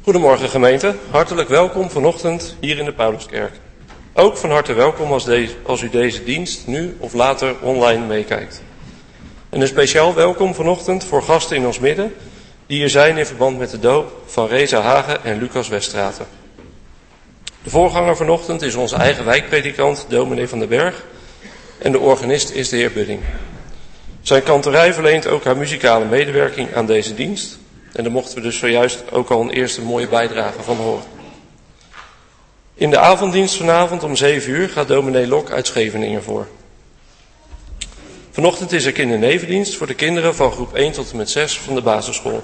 Goedemorgen gemeente, hartelijk welkom vanochtend hier in de Pauluskerk. Ook van harte welkom als u deze dienst nu of later online meekijkt. En een speciaal welkom vanochtend voor gasten in ons midden die hier zijn in verband met de doop van Reza Hagen en Lucas Weststraten. De voorganger vanochtend is onze eigen wijkpredikant dominee van den Berg en de organist is de heer Budding. Zijn kantorij verleent ook haar muzikale medewerking aan deze dienst. En daar mochten we dus zojuist ook al een eerste mooie bijdrage van horen. In de avonddienst vanavond om 7 uur gaat dominee Lok uit Scheveningen voor. Vanochtend is er kindernevendienst voor de kinderen van groep 1 tot en met 6 van de basisschool.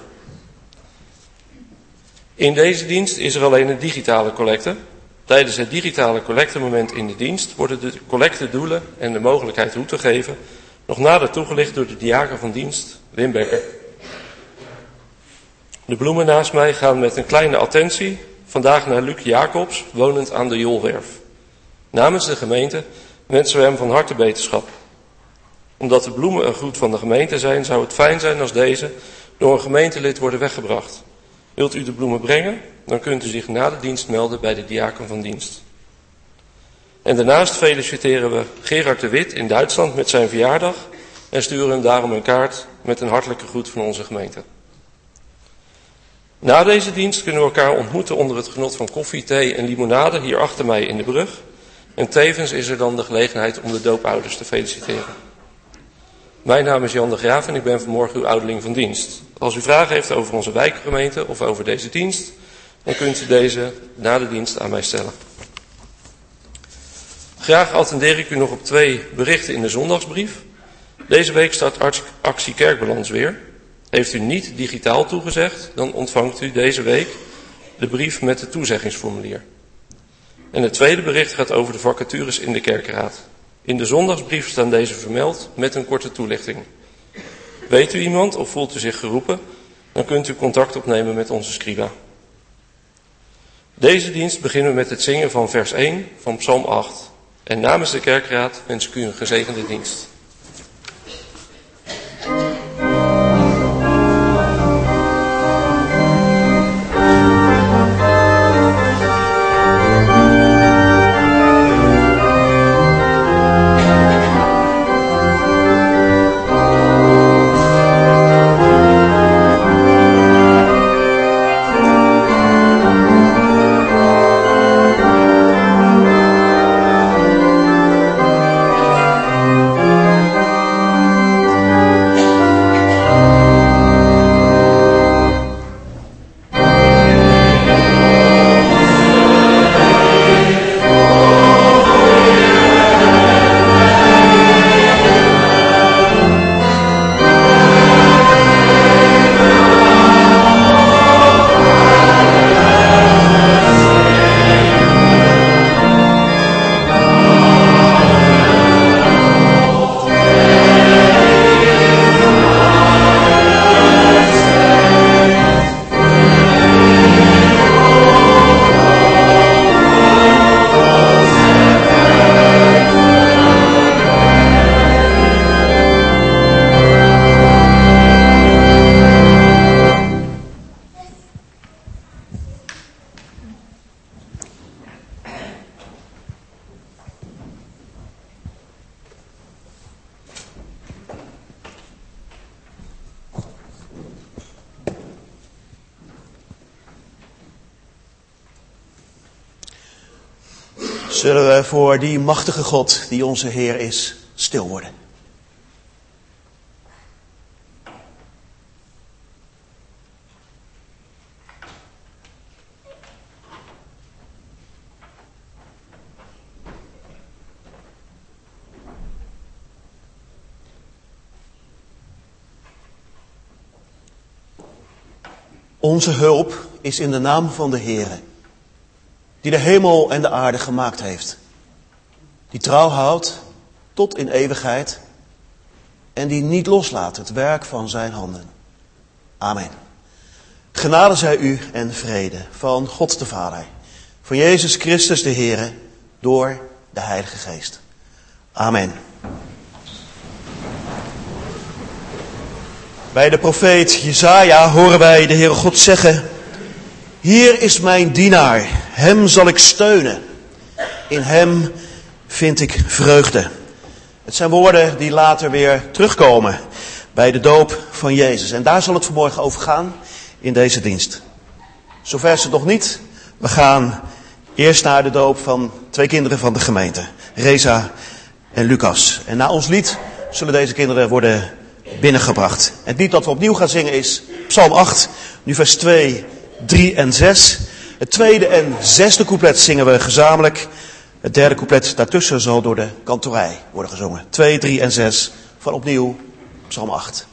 In deze dienst is er alleen een digitale collecte. Tijdens het digitale collectemoment in de dienst worden de collectedoelen en de mogelijkheid hoe te geven nog nader toegelicht door de diaken van dienst, Wim Becker. De bloemen naast mij gaan met een kleine attentie vandaag naar Luc Jacobs, wonend aan de Jolwerf. Namens de gemeente wensen we hem van harte beterschap. Omdat de bloemen een groet van de gemeente zijn, zou het fijn zijn als deze door een gemeentelid worden weggebracht. Wilt u de bloemen brengen, dan kunt u zich na de dienst melden bij de diaken van dienst. En daarnaast feliciteren we Gerard de Wit in Duitsland met zijn verjaardag en sturen hem daarom een kaart met een hartelijke groet van onze gemeente. Na deze dienst kunnen we elkaar ontmoeten onder het genot van koffie, thee en limonade hier achter mij in de brug. En tevens is er dan de gelegenheid om de doopouders te feliciteren. Mijn naam is Jan de Graaf en ik ben vanmorgen uw ouderling van dienst. Als u vragen heeft over onze wijkgemeente of over deze dienst, dan kunt u deze na de dienst aan mij stellen. Graag attendeer ik u nog op 2 berichten in de zondagsbrief. Deze week start actie Kerkbalans weer. Heeft u niet digitaal toegezegd, dan ontvangt u deze week de brief met het toezeggingsformulier. En het tweede bericht gaat over de vacatures in de kerkraad. In de zondagsbrief staan deze vermeld met een korte toelichting. Weet u iemand of voelt u zich geroepen, dan kunt u contact opnemen met onze scriba. Deze dienst beginnen we met het zingen van vers 1 van Psalm 8. En namens de kerkraad wens ik u een gezegende dienst. Zullen we voor die machtige God die onze Heer is, stil worden. Onze hulp is in de naam van de Heere, die de hemel en de aarde gemaakt heeft, die trouw houdt tot in eeuwigheid en die niet loslaat het werk van zijn handen. Amen. Genade zij u en vrede van God de Vader, van Jezus Christus de Heere, door de Heilige Geest. Amen. Bij de profeet Jesaja horen wij de Heere God zeggen: Hier is mijn dienaar, hem zal ik steunen. In hem vind ik vreugde. Het zijn woorden die later weer terugkomen bij de doop van Jezus. En daar zal het vanmorgen over gaan in deze dienst. Zover is het nog niet. We gaan eerst naar de doop van 2 kinderen van de gemeente. Reza en Lucas. En na ons lied zullen deze kinderen worden binnengebracht. Het lied dat we opnieuw gaan zingen is Psalm 8, nu vers 2, 3 en 6. Het tweede en zesde couplet zingen we gezamenlijk. Het derde couplet daartussen zal door de kantorij worden gezongen. 2, 3 en 6 van opnieuw Psalm 8.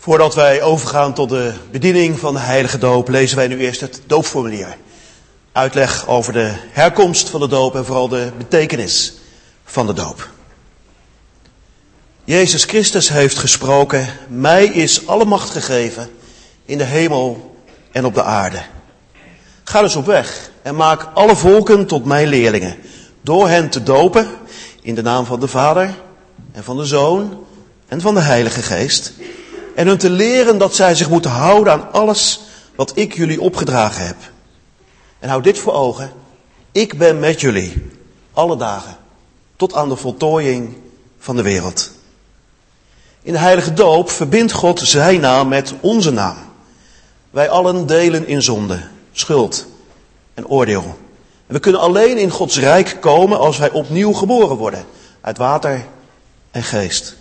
Voordat wij overgaan tot de bediening van de heilige doop, lezen wij nu eerst het doopformulier. Uitleg over de herkomst van de doop en vooral de betekenis van de doop. Jezus Christus heeft gesproken: mij is alle macht gegeven in de hemel en op de aarde. Ga dus op weg en maak alle volken tot mijn leerlingen, door hen te dopen in de naam van de Vader en van de Zoon en van de Heilige Geest, en hun te leren dat zij zich moeten houden aan alles wat ik jullie opgedragen heb. En houd dit voor ogen: ik ben met jullie alle dagen tot aan de voltooiing van de wereld. In de heilige doop verbindt God zijn naam met onze naam. Wij allen delen in zonde, schuld en oordeel. En we kunnen alleen in Gods rijk komen als wij opnieuw geboren worden uit water en geest.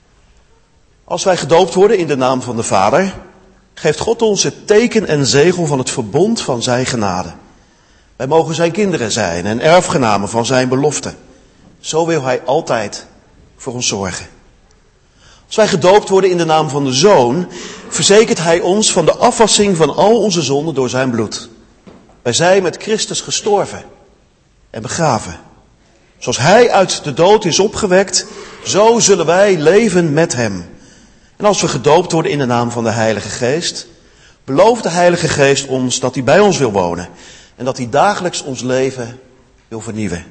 Als wij gedoopt worden in de naam van de Vader, geeft God ons het teken en zegel van het verbond van zijn genade. Wij mogen zijn kinderen zijn en erfgenamen van zijn belofte. Zo wil hij altijd voor ons zorgen. Als wij gedoopt worden in de naam van de Zoon, verzekert hij ons van de afwassing van al onze zonden door zijn bloed. Wij zijn met Christus gestorven en begraven. Zoals hij uit de dood is opgewekt, zo zullen wij leven met hem. En als we gedoopt worden in de naam van de Heilige Geest, belooft de Heilige Geest ons dat hij bij ons wil wonen en dat hij dagelijks ons leven wil vernieuwen.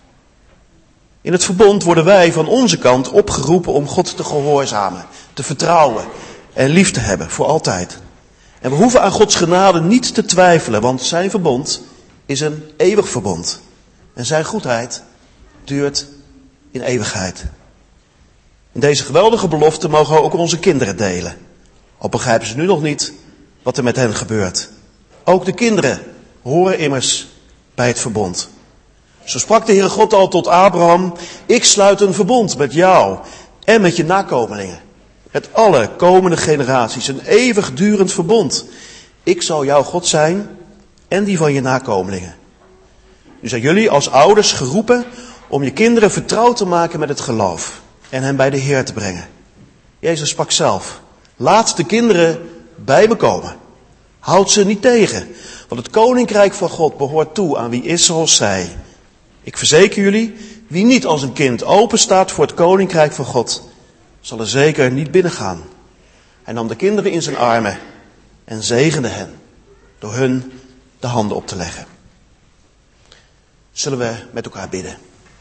In het verbond worden wij van onze kant opgeroepen om God te gehoorzamen, te vertrouwen en lief te hebben voor altijd. En we hoeven aan Gods genade niet te twijfelen, want zijn verbond is een eeuwig verbond. En zijn goedheid duurt in eeuwigheid. In deze geweldige belofte mogen we ook onze kinderen delen. Al begrijpen ze nu nog niet wat er met hen gebeurt. Ook de kinderen horen immers bij het verbond. Zo sprak de Heere God al tot Abraham: ik sluit een verbond met jou en met je nakomelingen. Met alle komende generaties, een eeuwigdurend verbond. Ik zal jouw God zijn en die van je nakomelingen. Nu zijn jullie als ouders geroepen om je kinderen vertrouwd te maken met het geloof en hen bij de Heer te brengen. Jezus sprak zelf: laat de kinderen bij me komen. Houd ze niet tegen, want het koninkrijk van God behoort toe aan wie is zoals zij. Ik verzeker jullie, wie niet als een kind open staat voor het koninkrijk van God, zal er zeker niet binnengaan. Hij nam de kinderen in zijn armen en zegende hen door hun de handen op te leggen. Zullen we met elkaar bidden?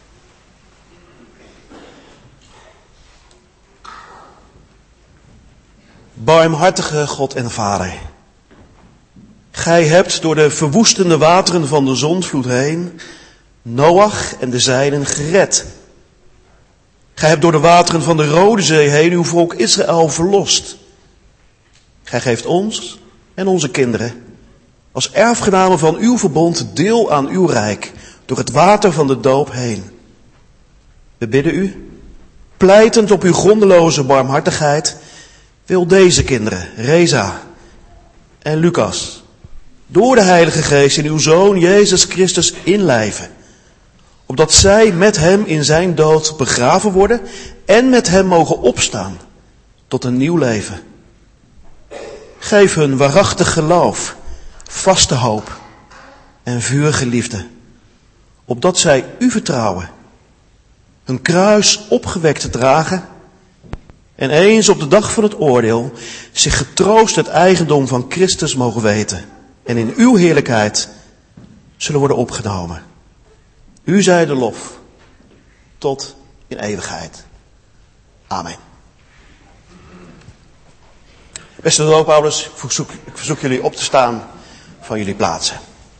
Barmhartige God en Vader, gij hebt door de verwoestende wateren van de zondvloed heen Noach en de zijnen gered. Gij hebt door de wateren van de Rode Zee heen uw volk Israël verlost. Gij geeft ons en onze kinderen als erfgenamen van uw verbond deel aan uw rijk door het water van de doop heen. We bidden u, pleitend op uw grondeloze barmhartigheid, wil deze kinderen, Reza en Lucas, door de Heilige Geest in uw Zoon Jezus Christus inlijven, opdat zij met hem in zijn dood begraven worden en met hem mogen opstaan tot een nieuw leven. Geef hun waarachtig geloof, vaste hoop en vurige liefde, opdat zij u vertrouwen, hun kruis opgewekt te dragen en eens op de dag van het oordeel zich getroost het eigendom van Christus mogen weten en in uw heerlijkheid zullen worden opgenomen. U zij de lof tot in eeuwigheid. Amen. Beste doopouders, ik verzoek jullie op te staan van jullie plaatsen.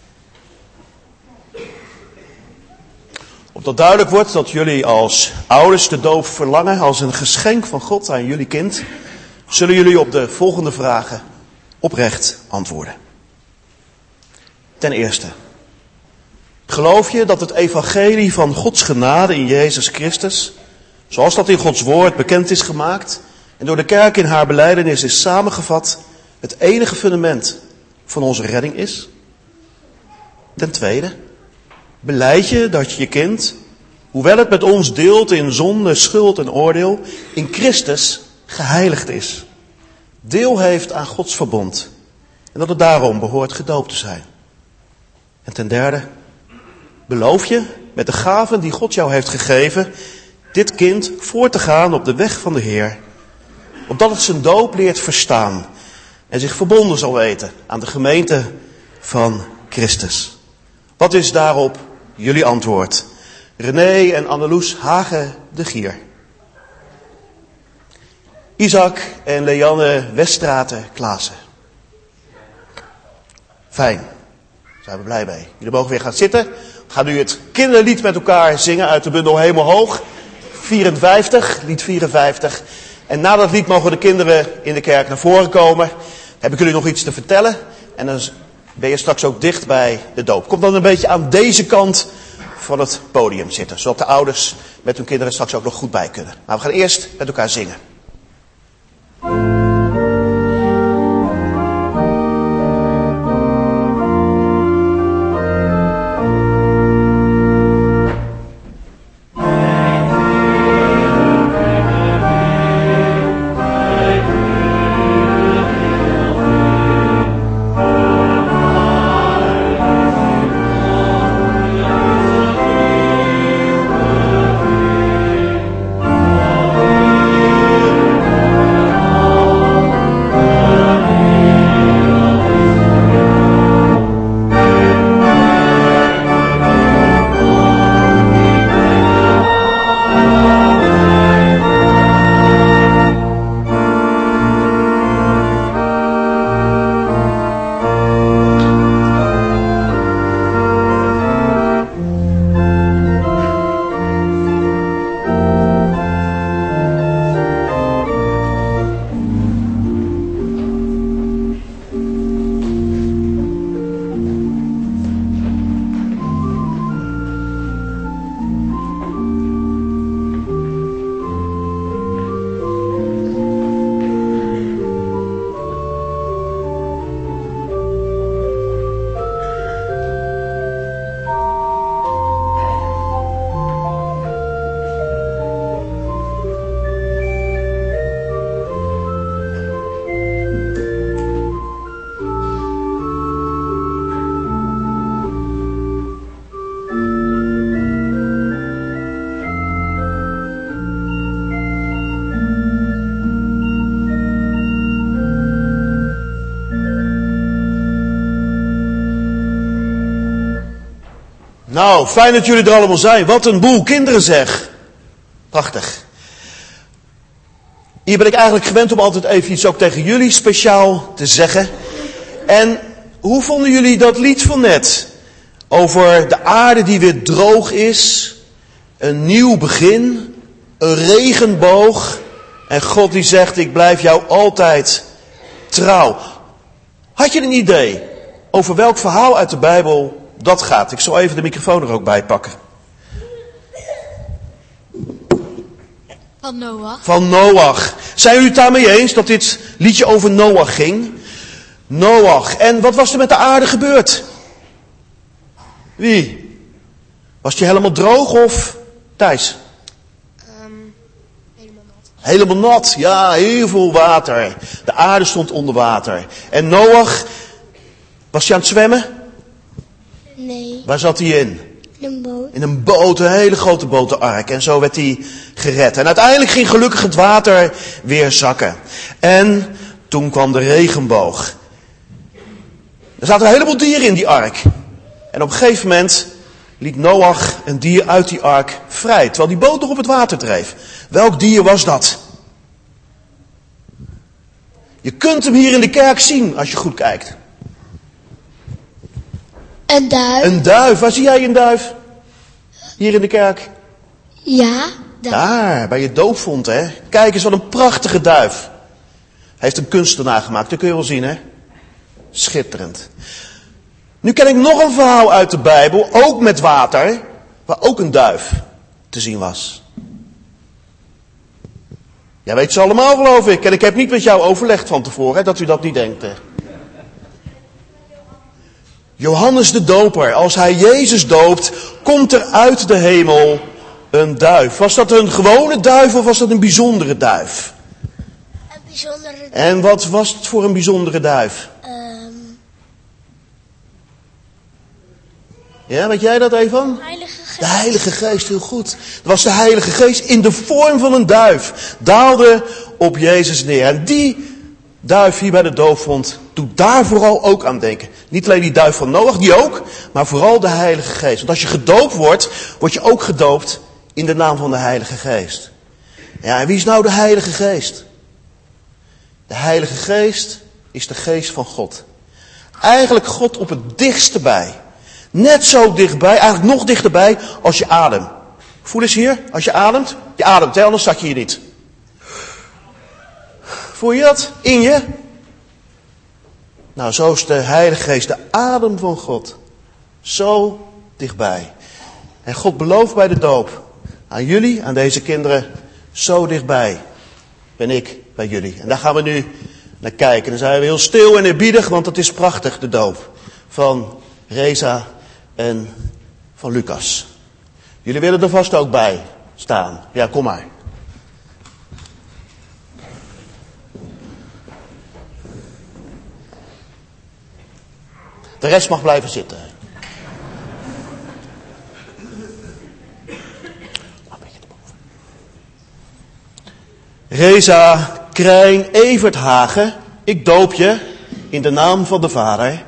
Opdat duidelijk wordt dat jullie als ouders de doop verlangen als een geschenk van God aan jullie kind, zullen jullie op de volgende vragen oprecht antwoorden. Ten eerste, geloof je dat het evangelie van Gods genade in Jezus Christus, zoals dat in Gods woord bekend is gemaakt en door de kerk in haar belijdenis is samengevat, het enige fundament van onze redding is? Ten tweede, belijd je dat je kind, hoewel het met ons deelt in zonde, schuld en oordeel, in Christus geheiligd is? deel heeft aan Gods verbond. En dat het daarom behoort gedoopt te zijn. En ten derde, beloof je met de gaven die God jou heeft gegeven, dit kind voor te gaan op de weg van de Heer. Opdat het zijn doop leert verstaan en zich verbonden zal weten aan de gemeente van Christus. Wat is daarop jullie antwoord? René en Anneloes Hagen de Gier. Isaac en Leanne Weststraten Klaassen. Fijn, daar zijn we blij mee. Jullie mogen weer gaan zitten. We gaan nu het kinderlied met elkaar zingen uit de bundel Hemelhoog. 54, lied 54. En na dat lied mogen de kinderen in de kerk naar voren komen. Heb ik jullie nog iets te vertellen? En dan ben je straks ook dicht bij de doop. Kom dan een beetje aan deze kant van het podium zitten. Zodat de ouders met hun kinderen straks ook nog goed bij kunnen. Maar we gaan eerst met elkaar zingen. Nou, fijn dat jullie er allemaal zijn. Wat een boel kinderen zeg. Prachtig. Hier ben ik eigenlijk gewend om altijd even iets ook tegen jullie speciaal te zeggen. En hoe vonden jullie dat lied van net? Over de aarde die weer droog is. Een nieuw begin. Een regenboog. En God die zegt, ik blijf jou altijd trouw. Had je een idee over welk verhaal uit de Bijbel dat gaat? Ik zal even de microfoon er ook bij pakken. Van Noach. Van Noach. Zijn jullie het daarmee eens dat dit liedje over Noach ging? Noach. En wat was er met de aarde gebeurd? Wie? Was die helemaal droog of Thijs? Helemaal nat. Helemaal nat, ja, heel veel water. De aarde stond onder water. En Noach, was hij aan het zwemmen? Nee, Waar zat hij in? een boot. In een boot, een hele grote boot, de ark. En zo werd hij gered. En uiteindelijk ging gelukkig het water weer zakken. En toen kwam de regenboog. Er zaten een heleboel dieren in die ark. En op een gegeven moment liet Noach een dier uit die ark vrij, terwijl die boot nog op het water dreef. Welk dier was dat? Je kunt hem hier in de kerk zien als je goed kijkt. Een duif. Een duif. Waar zie jij een duif? Hier in de kerk. Ja, Daar, bij je doopvont, hè. Kijk eens, wat een prachtige duif. Hij heeft een kunstenaar gemaakt, dat kun je wel zien, hè. Schitterend. Nu ken ik nog een verhaal uit de Bijbel, ook met water, waar ook een duif te zien was. Jij weet ze allemaal, geloof ik. En ik heb niet met jou overlegd van tevoren, hè, dat u dat niet denkt, hè. Johannes de Doper, als hij Jezus doopt, komt er uit de hemel een duif. Was dat een gewone duif of was dat een bijzondere duif? een Bijzondere En wat was het voor een bijzondere duif? Ja, weet jij dat even? Heilige Geest. De Heilige Geest, heel goed. Het was de Heilige Geest in de vorm van een duif. Daalde op Jezus neer. En die duif hier bij de doopvond doet daar vooral ook aan denken. Niet alleen die duif van Noach, die ook, maar vooral de Heilige Geest. Want als je gedoopt wordt, word je ook gedoopt in de naam van de Heilige Geest. Ja, en wie is nou de Heilige Geest? De Heilige Geest is de Geest van God. Eigenlijk God op het dichtste bij. Net zo dichtbij, eigenlijk nog dichterbij als je ademt. Voel eens hier, als je ademt. Je ademt, hè, anders zak je hier niet. Voel je dat in je? Nou, zo is de Heilige Geest, de adem van God. Zo dichtbij. En God belooft bij de doop aan jullie, aan deze kinderen, zo dichtbij ben ik bij jullie. En daar gaan we nu naar kijken. Dan zijn we heel stil en eerbiedig, want het is prachtig, de doop van Reza en van Lucas. Jullie willen er vast ook bij staan. Ja, kom maar. De rest mag blijven zitten. Reza Krijn Everthagen, ik doop je in de naam van de Vader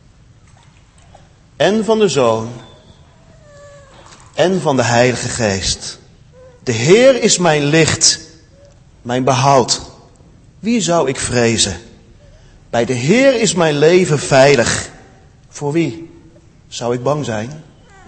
en van de Zoon en van de Heilige Geest. De Heer is mijn licht, mijn behoud. Wie zou ik vrezen? Bij de Heer is mijn leven veilig. Voor wie zou ik bang zijn?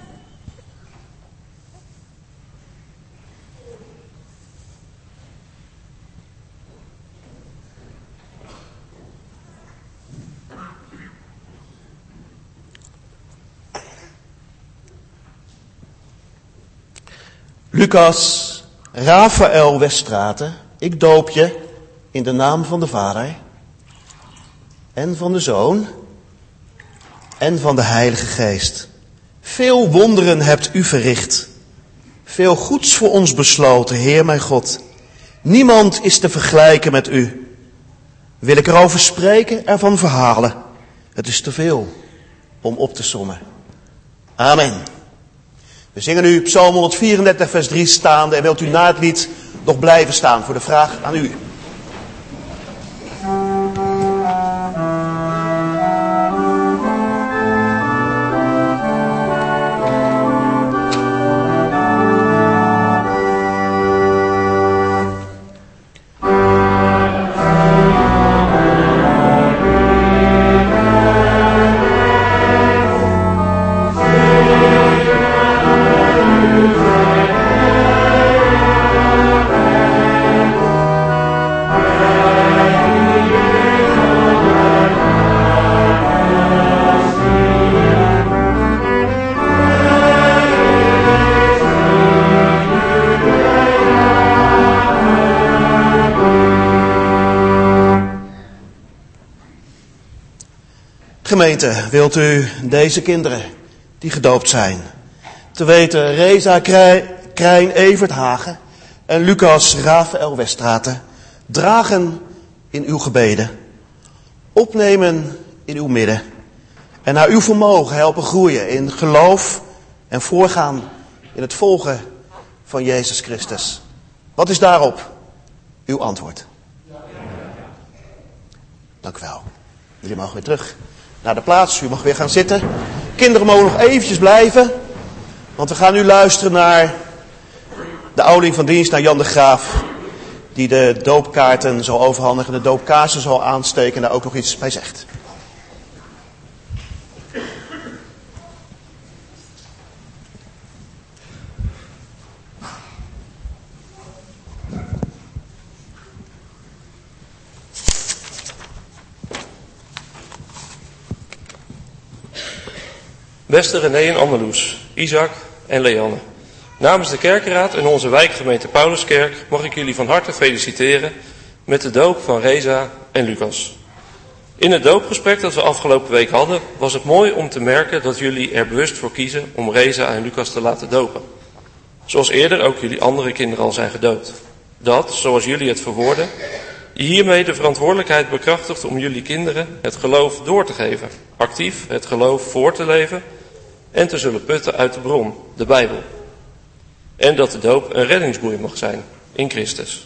Lucas Rafael Weststraten, ik doop je in de naam van de Vader en van de Zoon en van de Heilige Geest. Veel wonderen hebt u verricht. Veel goeds voor ons besloten, Heer mijn God. Niemand is te vergelijken met u. Wil ik erover spreken, ervan verhalen. Het is te veel om op te sommen. Amen. We zingen nu Psalm 134 vers 3 staande. En wilt u na het lied nog blijven staan voor de vraag aan u. Gemeente, wilt u deze kinderen die gedoopt zijn, te weten Reza Krijn Everthagen en Lucas Rafael Weststraten, dragen in uw gebeden, opnemen in uw midden en naar uw vermogen helpen groeien in geloof en voorgaan in het volgen van Jezus Christus. Wat is daarop uw antwoord? Dank u wel. Jullie mogen weer terug naar de plaats. U mag weer gaan zitten. Kinderen mogen nog eventjes blijven. Want we gaan nu luisteren naar de ouderling van dienst, naar Jan de Graaf. Die de doopkaarten zal overhandigen, de doopkaarsen zal aansteken en daar ook nog iets bij zegt. Beste René en Anneloes, Isaac en Leanne. Namens de kerkenraad en onze wijkgemeente Pauluskerk mag ik jullie van harte feliciteren met de doop van Reza en Lucas. In het doopgesprek dat we afgelopen week hadden, was het mooi om te merken dat jullie er bewust voor kiezen om Reza en Lucas te laten dopen. Zoals eerder ook jullie andere kinderen al zijn gedoopt. Dat, zoals jullie het verwoorden, die hiermee de verantwoordelijkheid bekrachtigt om jullie kinderen het geloof door te geven, actief het geloof voor te leven en te zullen putten uit de bron, de Bijbel. En dat de doop een reddingsboei mag zijn in Christus.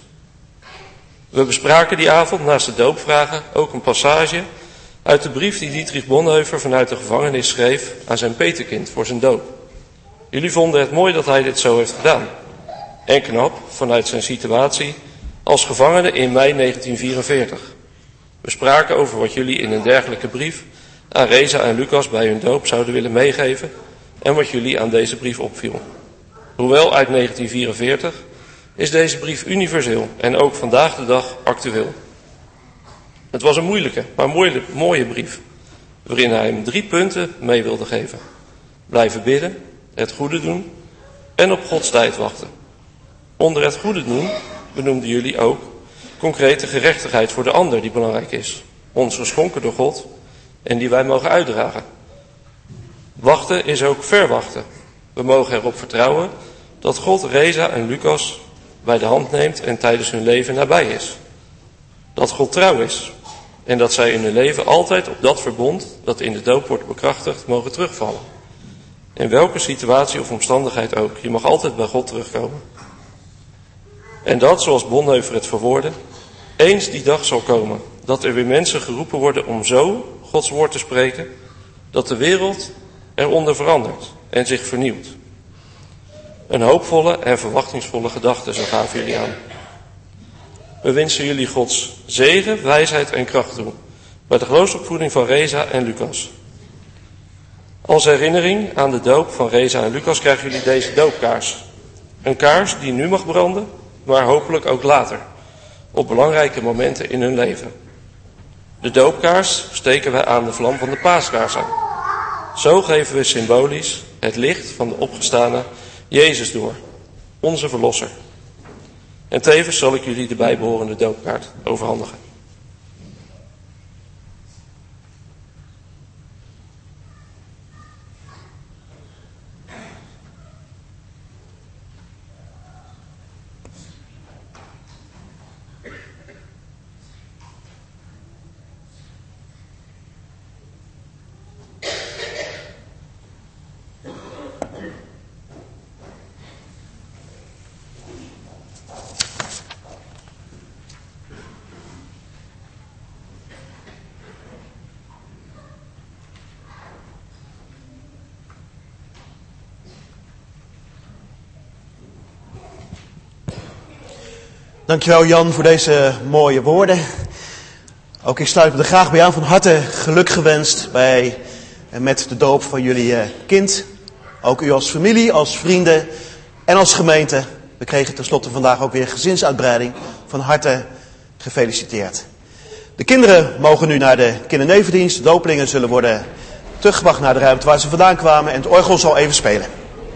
We bespraken die avond naast de doopvragen ook een passage uit de brief die Dietrich Bonhoeffer vanuit de gevangenis schreef aan zijn petekind voor zijn doop. Jullie vonden het mooi dat hij dit zo heeft gedaan. En knap vanuit zijn situatie als gevangene in mei 1944. We spraken over wat jullie in een dergelijke brief aan Reza en Lucas bij hun doop zouden willen meegeven en wat jullie aan deze brief opviel. Hoewel uit 1944 is deze brief universeel en ook vandaag de dag actueel. Het was een moeilijke, maar mooie brief, waarin hij hem 3 punten mee wilde geven. Blijven bidden, het goede doen en op Gods tijd wachten. Onder het goede doen benoemden jullie ook concrete gerechtigheid voor de ander die belangrijk is, ons geschonken door God en die wij mogen uitdragen. Wachten is ook verwachten. We mogen erop vertrouwen dat God Reza en Lucas bij de hand neemt en tijdens hun leven nabij is. Dat God trouw is en dat zij in hun leven altijd op dat verbond dat in de doop wordt bekrachtigd mogen terugvallen. In welke situatie of omstandigheid ook, je mag altijd bij God terugkomen. En dat, zoals Bonhoeffer het verwoordde, eens die dag zal komen dat er weer mensen geroepen worden om zo Gods woord te spreken, dat de wereld eronder verandert en zich vernieuwt. Een hoopvolle en verwachtingsvolle gedachte, zo gaven jullie aan. We wensen jullie Gods zegen, wijsheid en kracht toe bij de geloofsopvoeding van Reza en Lucas. Als herinnering aan de doop van Reza en Lucas krijgen jullie deze doopkaars. Een kaars die nu mag branden, maar hopelijk ook later, op belangrijke momenten in hun leven. De doopkaars steken wij aan de vlam van de paaskaars aan. Zo geven we symbolisch het licht van de opgestane Jezus door, onze Verlosser. En tevens zal ik jullie de bijbehorende doopkaart overhandigen. Dankjewel Jan voor deze mooie woorden. Ook ik sluit me er graag bij aan. Van harte geluk gewenst bij en met de doop van jullie kind. Ook u als familie, als vrienden en als gemeente. We kregen tenslotte vandaag ook weer gezinsuitbreiding. Van harte gefeliciteerd. De kinderen mogen nu naar de kindernevendienst. De dopelingen zullen worden teruggebracht naar de ruimte waar ze vandaan kwamen. En het orgel zal even spelen.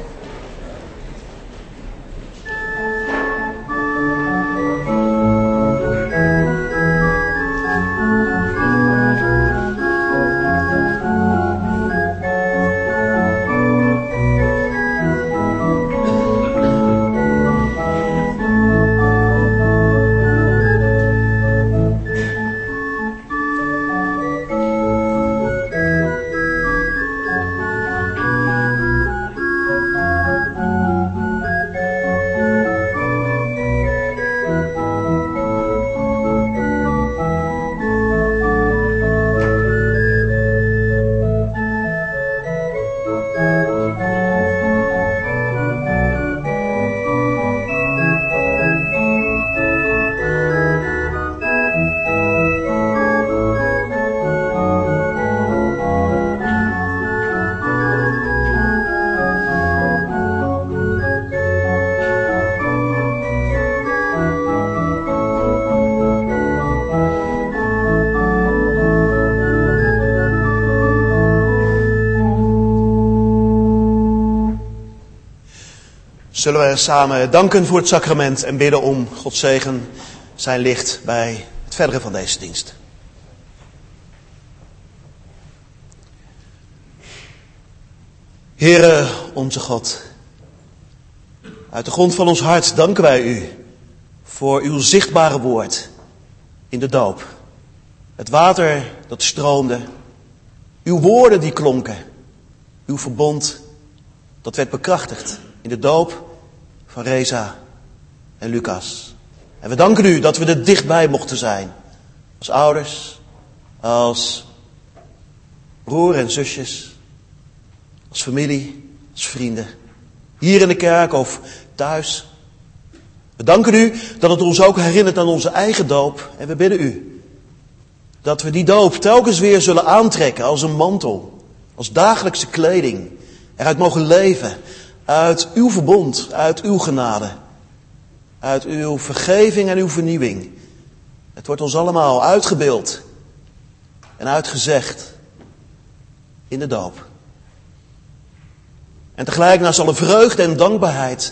Zullen we samen danken voor het sacrament en bidden om Gods zegen, zijn licht bij het verdere van deze dienst. Heere onze God, uit de grond van ons hart danken wij u voor uw zichtbare woord. in de doop. Het water dat stroomde. Uw woorden die klonken. Uw verbond dat werd bekrachtigd in de doop van Reza en Lucas. En we danken u dat we er dichtbij mochten zijn. Als ouders, als broer en zusjes, als familie, als vrienden. Hier in de kerk of thuis. We danken u dat het ons ook herinnert aan onze eigen doop. En we bidden u dat we die doop telkens weer zullen aantrekken als een mantel. Als dagelijkse kleding. Eruit mogen leven. Uit uw verbond, uit uw genade. Uit uw vergeving en uw vernieuwing. Het wordt ons allemaal uitgebeeld en uitgezegd in de doop. En tegelijk naast alle vreugde en dankbaarheid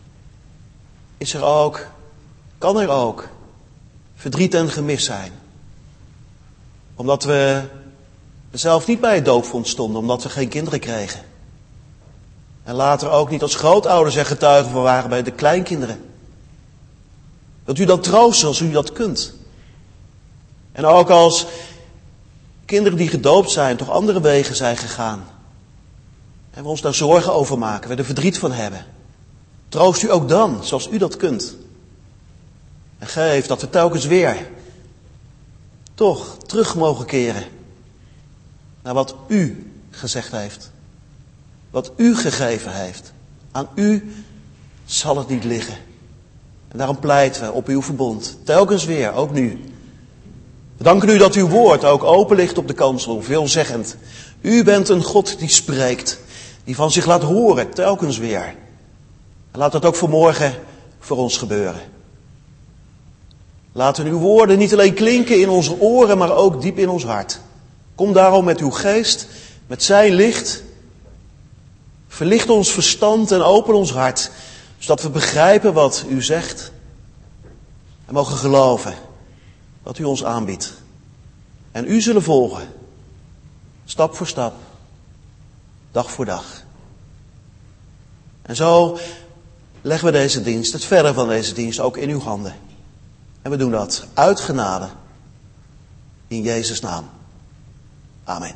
kan er ook verdriet en gemis zijn. Omdat we zelf niet bij het doopvond stonden, omdat we geen kinderen kregen. En later ook niet als grootouders en getuigen van waren bij de kleinkinderen. Dat u dat troost als u dat kunt. En ook als kinderen die gedoopt zijn, toch andere wegen zijn gegaan. En we ons daar zorgen over maken, we er verdriet van hebben. Troost u ook dan, zoals u dat kunt. En geef dat we telkens weer toch terug mogen keren naar wat u gezegd heeft. Wat u gegeven heeft. Aan u zal het niet liggen. En daarom pleiten we op uw verbond. Telkens weer, ook nu. We danken u dat uw woord ook open ligt op de kansel, veelzeggend. U bent een God die spreekt, die van zich laat horen, telkens weer. En laat dat ook vanmorgen voor ons gebeuren. Laten uw woorden niet alleen klinken in onze oren, maar ook diep in ons hart. Kom daarom met uw geest, met zijn licht. Verlicht ons verstand en open ons hart, zodat we begrijpen wat u zegt. En mogen geloven wat u ons aanbiedt. En u zullen volgen, stap voor stap, dag voor dag. En zo leggen we deze dienst, het verder van deze dienst, ook in uw handen. En we doen dat uit genade, in Jezus' naam. Amen.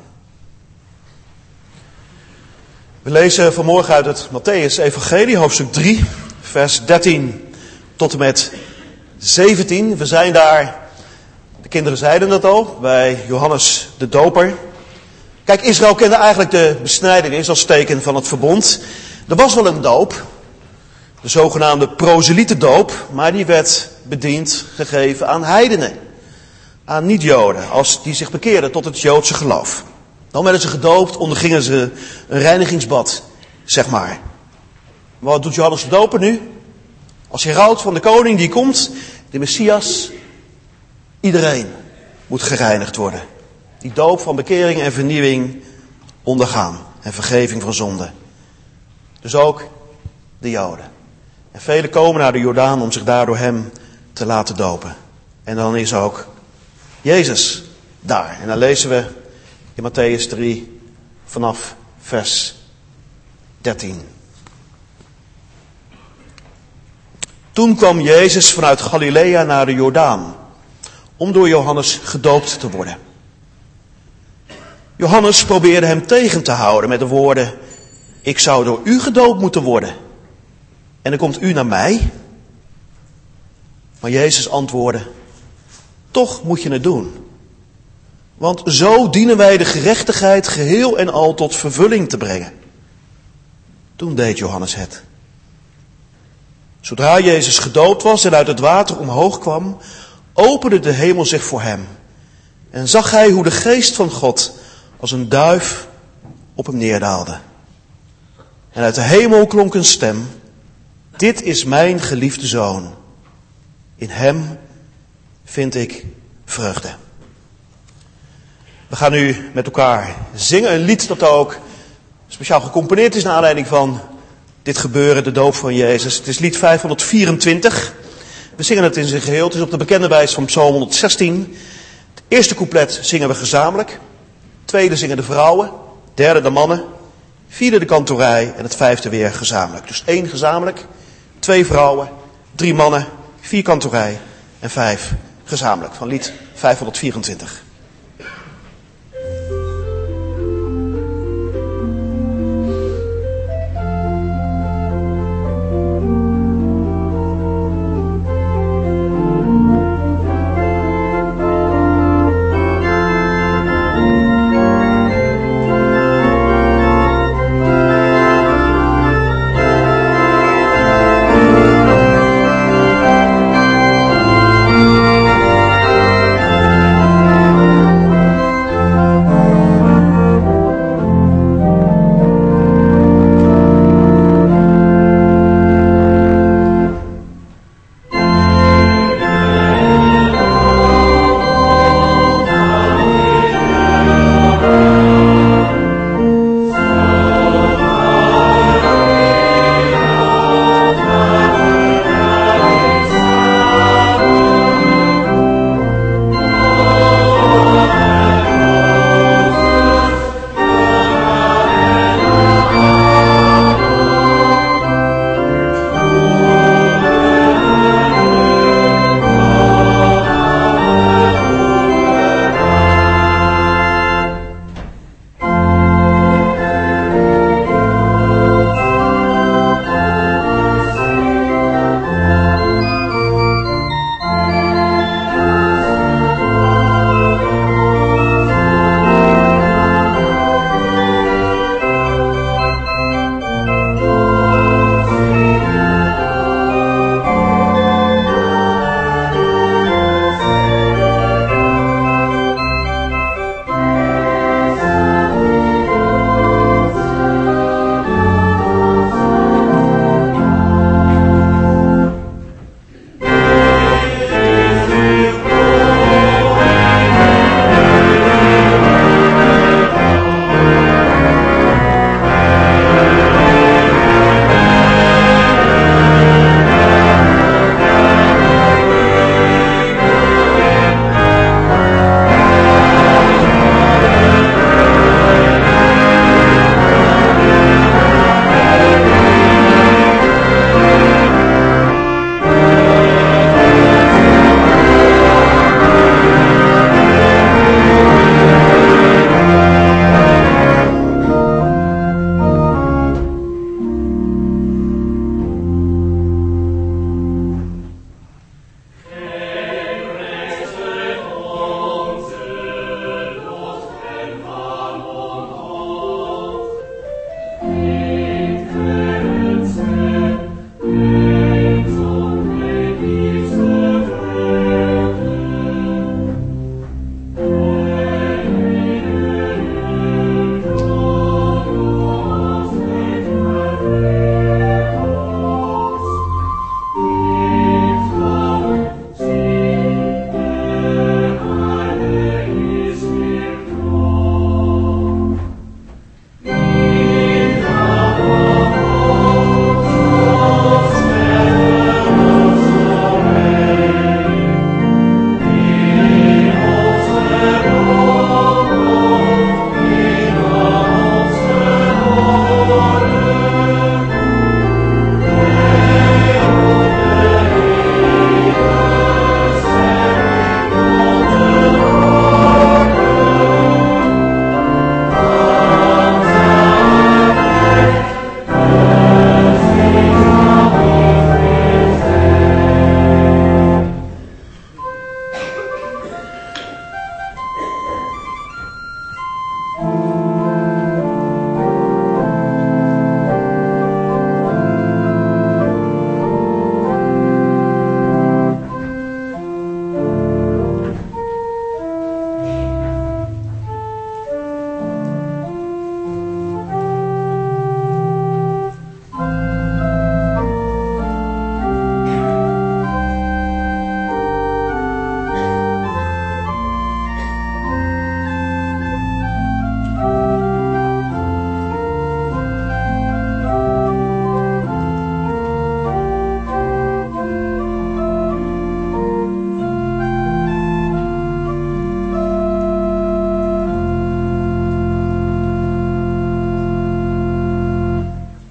We lezen vanmorgen uit het Mattheüs-evangelie, hoofdstuk 3, vers 13 tot en met 17. We zijn daar, de kinderen zeiden dat al, bij Johannes de Doper. Kijk, Israël kende eigenlijk de besnijdenis als teken van het verbond. Er was wel een doop, de zogenaamde proselietendoop, maar die werd bediend, gegeven aan heidenen. Aan niet-Joden, als die zich bekeerden tot het Joodse geloof. Dan werden ze gedoopt, ondergingen ze een reinigingsbad, zeg maar. Wat doet Johannes de Doper nu? Als heraut van de koning die komt, de Messias, iedereen moet gereinigd worden. Die doop van bekering en vernieuwing ondergaan en vergeving van zonde. Dus ook de Joden. En velen komen naar de Jordaan om zich daar door hem te laten dopen. En dan is ook Jezus daar. En dan lezen we in Mattheüs 3 vanaf vers 13. Toen kwam Jezus vanuit Galilea naar de Jordaan, om door Johannes gedoopt te worden. Johannes probeerde hem tegen te houden met de woorden: ik zou door u gedoopt moeten worden. En dan komt u naar mij? Maar Jezus antwoordde: toch moet je het doen. Want zo dienen wij de gerechtigheid geheel en al tot vervulling te brengen. Toen deed Johannes het. Zodra Jezus gedoopt was en uit het water omhoog kwam, opende de hemel zich voor hem. En zag hij hoe de geest van God als een duif op hem neerdaalde. En uit de hemel klonk een stem: dit is mijn geliefde zoon. In hem vind ik vreugde. We gaan nu met elkaar zingen een lied dat ook speciaal gecomponeerd is naar aanleiding van dit gebeuren, de doop van Jezus. Het is lied 524. We zingen het in zijn geheel. Het is op de bekende wijze van Psalm 116. Het eerste couplet zingen we gezamenlijk. Het tweede zingen de vrouwen. Het derde de mannen. Vierde de kantorij. En het vijfde weer gezamenlijk. Dus 1 gezamenlijk, 2 vrouwen, 3 mannen, 4 kantorij en 5 gezamenlijk van lied 524.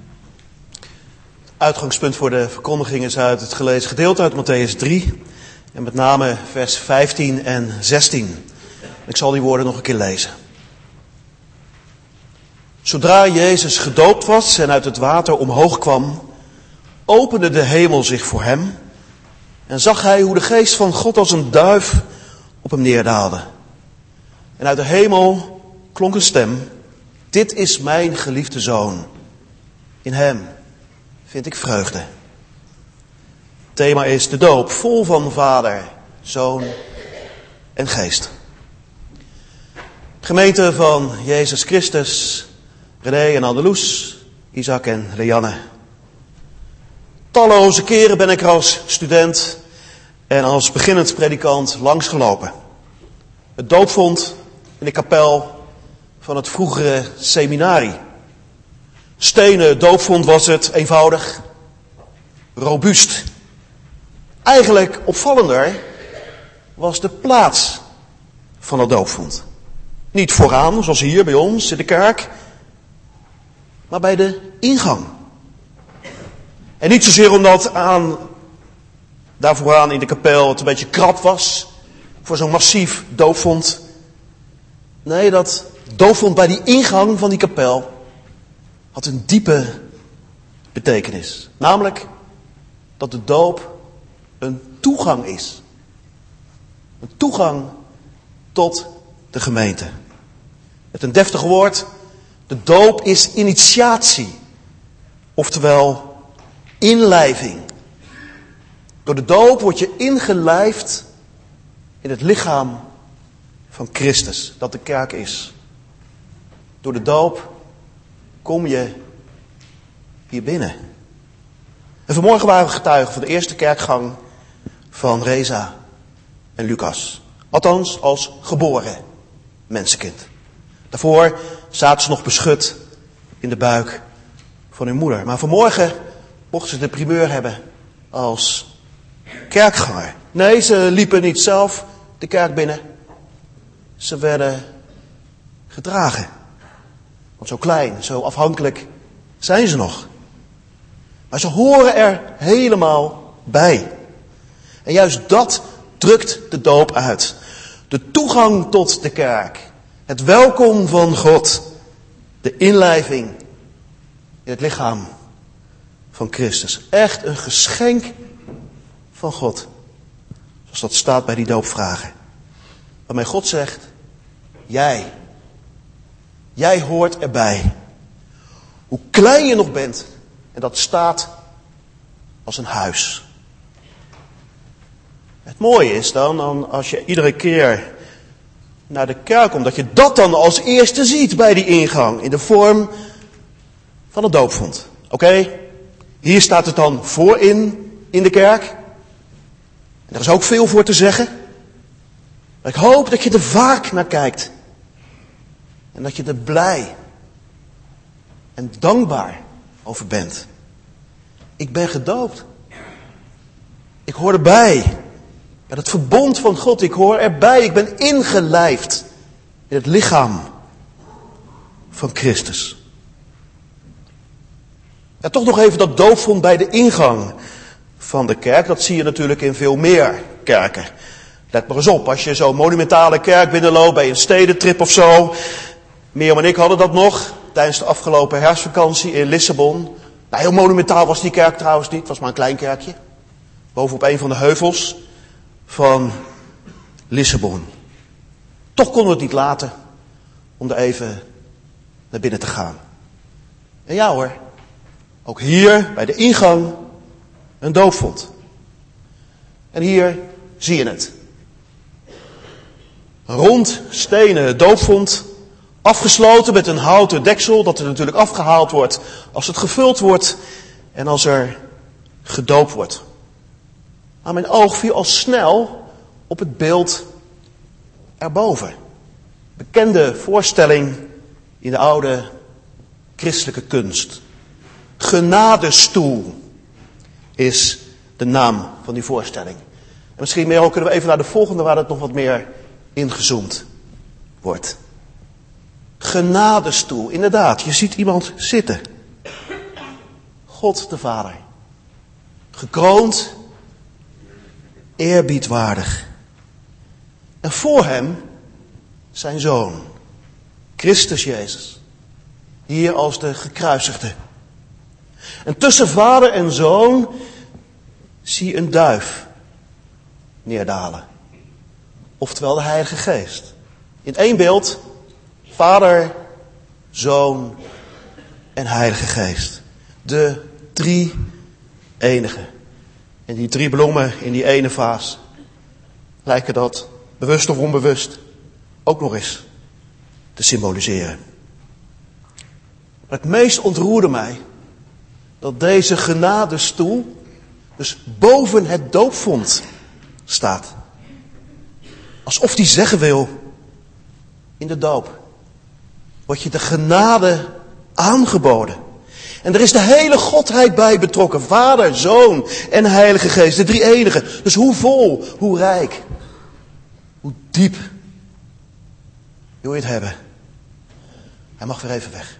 Uitgangspunt voor de verkondiging is uit het gelezen gedeelte uit Mattheüs 3. En met name vers 15 en 16. Ik zal die woorden nog een keer lezen. Zodra Jezus gedoopt was en uit het water omhoog kwam, opende de hemel zich voor hem en zag hij hoe de geest van God als een duif op hem neerdaalde. En uit de hemel klonk een stem: dit is mijn geliefde zoon. In hem vind ik vreugde. Het thema is de doop, vol van Vader, Zoon en Geest. Gemeente van Jezus Christus, René en Andeloes, Isaac en Leanne. Talloze keren ben ik er als student en als beginnend predikant langsgelopen. Het doopvond in de kapel van het vroegere seminarie. Stenen doopvond was het, eenvoudig, robuust. Eigenlijk opvallender was de plaats van het doopvond. Niet vooraan, zoals hier bij ons in de kerk, maar bij de ingang. En niet zozeer omdat daar vooraan in de kapel het een beetje krap was voor zo'n massief doopvond. Nee, dat doopvond bij die ingang van die kapel had een diepe betekenis. Namelijk dat de doop een toegang is. Een toegang tot de gemeente. Met een deftig woord, de doop is initiatie. Oftewel inlijving. Door de doop word je ingelijfd in het lichaam van Christus, dat de kerk is. Door de doop kom je hier binnen. En vanmorgen waren we getuigen van de eerste kerkgang van Reza en Lucas. Althans, als geboren mensenkind. Daarvoor zaten ze nog beschut in de buik van hun moeder. Maar vanmorgen mochten ze de primeur hebben als kerkganger. Nee, ze liepen niet zelf de kerk binnen. Ze werden gedragen. Want zo klein, zo afhankelijk zijn ze nog. Maar ze horen er helemaal bij. En juist dat drukt de doop uit. De toegang tot de kerk. Het welkom van God. De inlijving in het lichaam van Christus. Echt een geschenk van God. Zoals dat staat bij die doopvragen. Waarmee God zegt: jij hoort erbij. Hoe klein je nog bent. En dat staat als een huis. Het mooie is dan als je iedere keer naar de kerk komt, dat je dat dan als eerste ziet bij die ingang. In de vorm van het doopvond. Oké, hier staat het dan voorin in de kerk. En er is ook veel voor te zeggen. Maar ik hoop dat je er vaak naar kijkt. En dat je er blij en dankbaar over bent. Ik ben gedoopt. Ik hoor erbij. Bij het verbond van God. Ik hoor erbij. Ik ben ingelijfd in het lichaam van Christus. Ja, toch nog even dat doopvond bij de ingang van de kerk. Dat zie je natuurlijk in veel meer kerken. Let maar eens op, als je zo'n monumentale kerk binnenloopt bij een stedentrip of zo. Mirjam en ik hadden dat nog tijdens de afgelopen herfstvakantie in Lissabon. Nou, heel monumentaal was die kerk trouwens niet. Het was maar een klein kerkje. Bovenop een van de heuvels van Lissabon. Toch konden we het niet laten om er even naar binnen te gaan. En ja hoor, ook hier bij de ingang een doopvond. En hier zie je het. Een rond stenen doopvond, afgesloten met een houten deksel, dat er natuurlijk afgehaald wordt als het gevuld wordt en als er gedoopt wordt. Maar mijn oog viel al snel op het beeld erboven. Bekende voorstelling in de oude christelijke kunst. Genadestoel is de naam van die voorstelling. En misschien meer kunnen we even naar de volgende waar het nog wat meer ingezoomd wordt. Genadestoel, inderdaad, je ziet iemand zitten. God de Vader. Gekroond eerbiedwaardig. En voor hem zijn zoon, Christus Jezus, hier als de gekruisigde. En tussen vader en zoon zie je een duif neerdalen. Oftewel de Heilige Geest. In één beeld, vader, zoon en Heilige Geest. De drie enige. En die drie bloemen in die ene vaas lijken dat, bewust of onbewust, ook nog eens te symboliseren. Maar het meest ontroerde mij dat deze genadestoel dus boven het doopvont staat. Alsof die zeggen wil, in de doop wordt je de genade aangeboden. En er is de hele Godheid bij betrokken. Vader, Zoon en Heilige Geest. De drie enigen. Dus hoe vol, hoe rijk, hoe diep wil je het hebben. Hij mag weer even weg.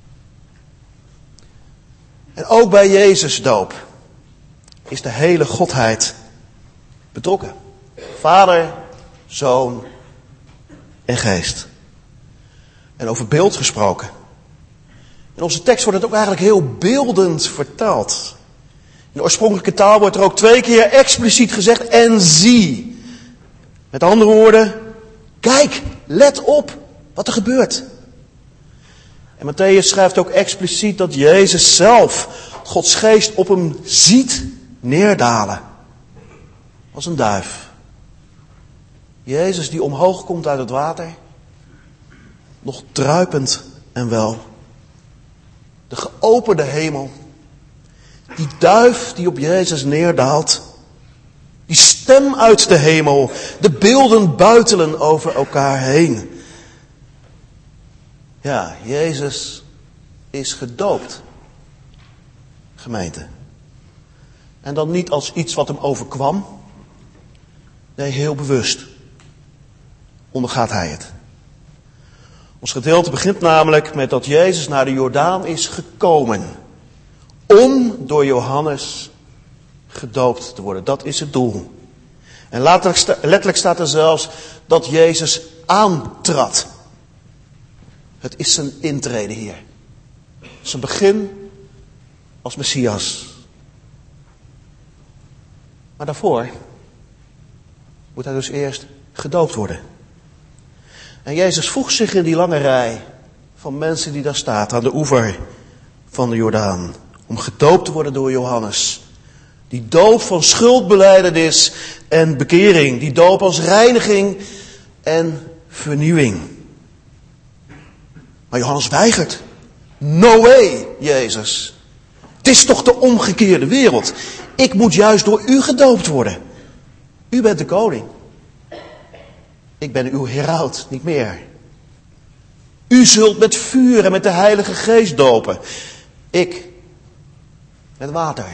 En ook bij Jezus' doop is de hele Godheid betrokken. Vader, Zoon en Geest. En over beeld gesproken. In onze tekst wordt het ook eigenlijk heel beeldend vertaald. In de oorspronkelijke taal wordt er ook 2 keer expliciet gezegd, en zie. Met andere woorden, kijk, let op wat er gebeurt. En Mattheüs schrijft ook expliciet dat Jezus zelf Gods geest op hem ziet neerdalen. Als een duif. Jezus die omhoog komt uit het water. Nog druipend en wel. De geopende hemel. Die duif die op Jezus neerdaalt. Die stem uit de hemel. De beelden buitelen over elkaar heen. Ja, Jezus is gedoopt. Gemeente. En dan niet als iets wat hem overkwam. Nee, heel bewust ondergaat hij het. Ons gedeelte begint namelijk met dat Jezus naar de Jordaan is gekomen. Om door Johannes gedoopt te worden. Dat is het doel. En letterlijk staat er zelfs dat Jezus aantrad. Het is zijn intrede hier. Zijn begin als Messias. Maar daarvoor moet hij dus eerst gedoopt worden. En Jezus voegt zich in die lange rij van mensen die daar staat aan de oever van de Jordaan. Om gedoopt te worden door Johannes. Die doop van schuldbelijdenis en bekering. Die doop als reiniging en vernieuwing. Maar Johannes weigert. No way, Jezus. Het is toch de omgekeerde wereld. Ik moet juist door u gedoopt worden. U bent de koning. Ik ben uw heraut, niet meer. U zult met vuur en met de Heilige Geest dopen. Ik met water.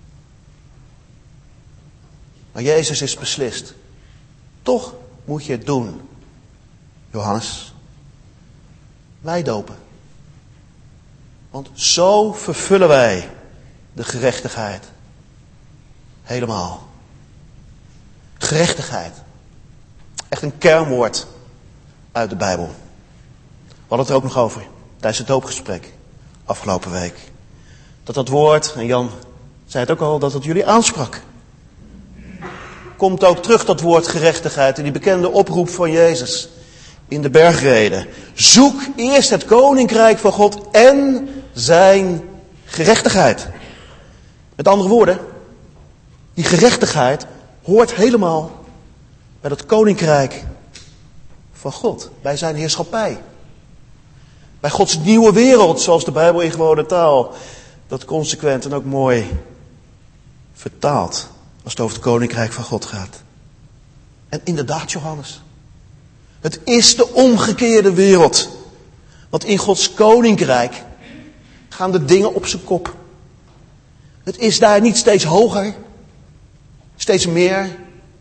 Maar Jezus is beslist. Toch moet je het doen. Johannes. Wij dopen. Want zo vervullen wij de gerechtigheid. Helemaal. Gerechtigheid. Echt een kernwoord uit de Bijbel. We hadden het er ook nog over tijdens het doopgesprek afgelopen week. Dat woord, en Jan zei het ook al, dat het jullie aansprak. Komt ook terug dat woord gerechtigheid in die bekende oproep van Jezus in de bergreden. Zoek eerst het koninkrijk van God en zijn gerechtigheid. Met andere woorden, die gerechtigheid hoort helemaal bij het koninkrijk van God. Bij zijn heerschappij. Bij Gods nieuwe wereld, zoals de Bijbel in gewone taal dat consequent en ook mooi vertaalt. Als het over het koninkrijk van God gaat. En inderdaad, Johannes. Het is de omgekeerde wereld. Want in Gods koninkrijk gaan de dingen op zijn kop. Het is daar niet steeds hoger. Steeds meer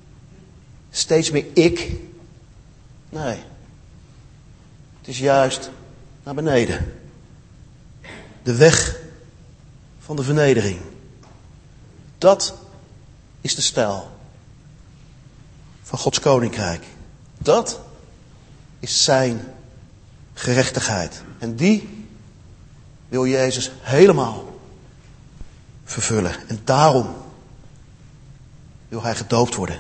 ik. Nee. Het is juist naar beneden. De weg van de vernedering. Dat is de stijl van Gods koninkrijk. Dat is zijn gerechtigheid. En die wil Jezus helemaal vervullen. En daarom wil hij gedoopt worden.